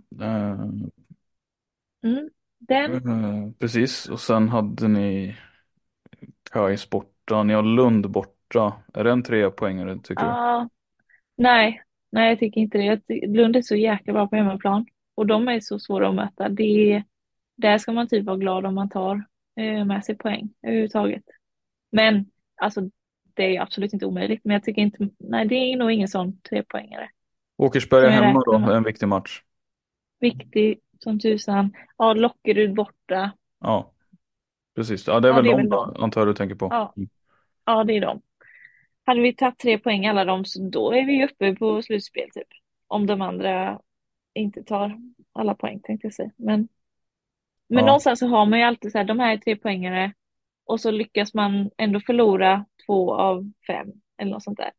Precis, och sen hade ni Kais borta. Ni har Lund borta. Är det en 3-poängare tycker du? Nej, jag tycker inte det. Lund är så jäkla bra på hemmaplan. Och de är så svåra att möta. Där ska man typ vara glad om man tar med sig poäng överhuvudtaget. Men alltså det är absolut inte omöjligt. Men jag tycker inte, nej det är nog ingen sån 3-poängare. Åkersberga hemma då, en viktig match. Viktig som tusan. Ja, Lockerud borta. Ja, precis. Ja, det är väl de antar du tänker på. Ja, det är de. Hade vi tagit 3 poäng alla dem så då är vi uppe på slutspel typ. Om de andra inte tar alla poäng tänkte jag säga. Men någonstans så har man ju alltid så här, de här är 3 poängare och så lyckas man ändå förlora 2 av 5 eller något sånt där.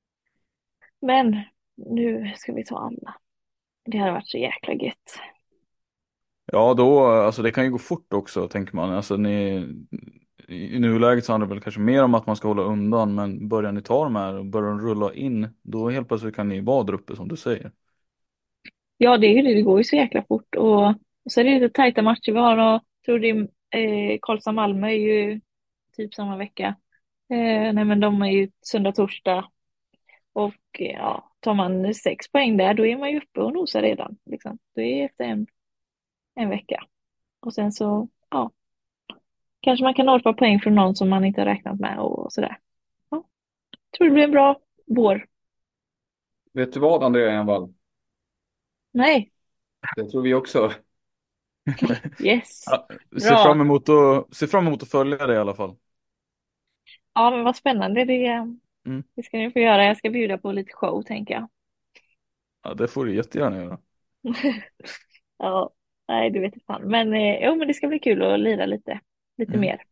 Men nu ska vi ta alla. Det hade varit så jäkla gött. Ja, då, alltså det kan ju gå fort också tänker man. Alltså i nuläget så handlar det väl kanske mer om att man ska hålla undan, men börjar ni ta de här och börjar rulla in, då helt plötsligt kan ni vara där uppe som du säger. Ja, det är ju det. Det går ju så jäkla fort och så är det lite tajta matcher vi har och tror det Karlstad-Malmö är ju typ samma vecka. Nej men de är ju söndag-torsdag och ja, tar man 6 poäng där då är man ju uppe och nosar redan liksom. Det är efter en vecka. Och sen så, ja. Kanske man kan nå ett par poäng från någon som man inte har räknat med och sådär. Ja. Tror det blir en bra vår. Vet du vad, Andrea Envall? Nej. Det tror vi också. Yes. Ja, se fram emot att följa det i alla fall. Ja, men vad spännande. Det ska ni få göra. Jag ska bjuda på lite show, tänker jag. Ja, det får du jättegärna göra. Ja, nej, du vet inte fan. Men, men det ska bli kul att lira lite mer.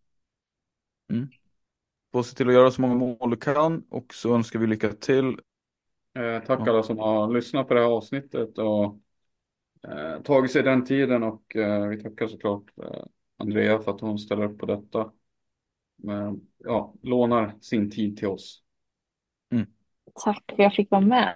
Får se till att göra så många mål du kan och så önskar vi lycka till. Tack alla som har lyssnat på det här avsnittet och tagit sig den tiden och vi tackar såklart Andrea för att hon ställer upp på detta. Men, ja, lånar sin tid till oss. Tack för att jag fick vara med.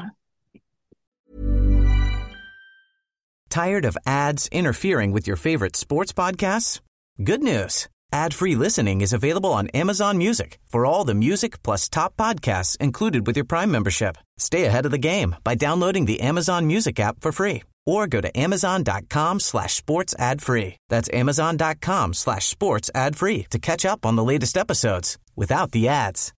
Tired of ads interfering with your favorite sports podcasts? Good news. Ad-free listening is available on Amazon Music for all the music plus top podcasts included with your Prime membership. Stay ahead of the game by downloading the Amazon Music app for free or go to amazon.com/sports ad free. That's amazon.com/sports ad free to catch up on the latest episodes without the ads.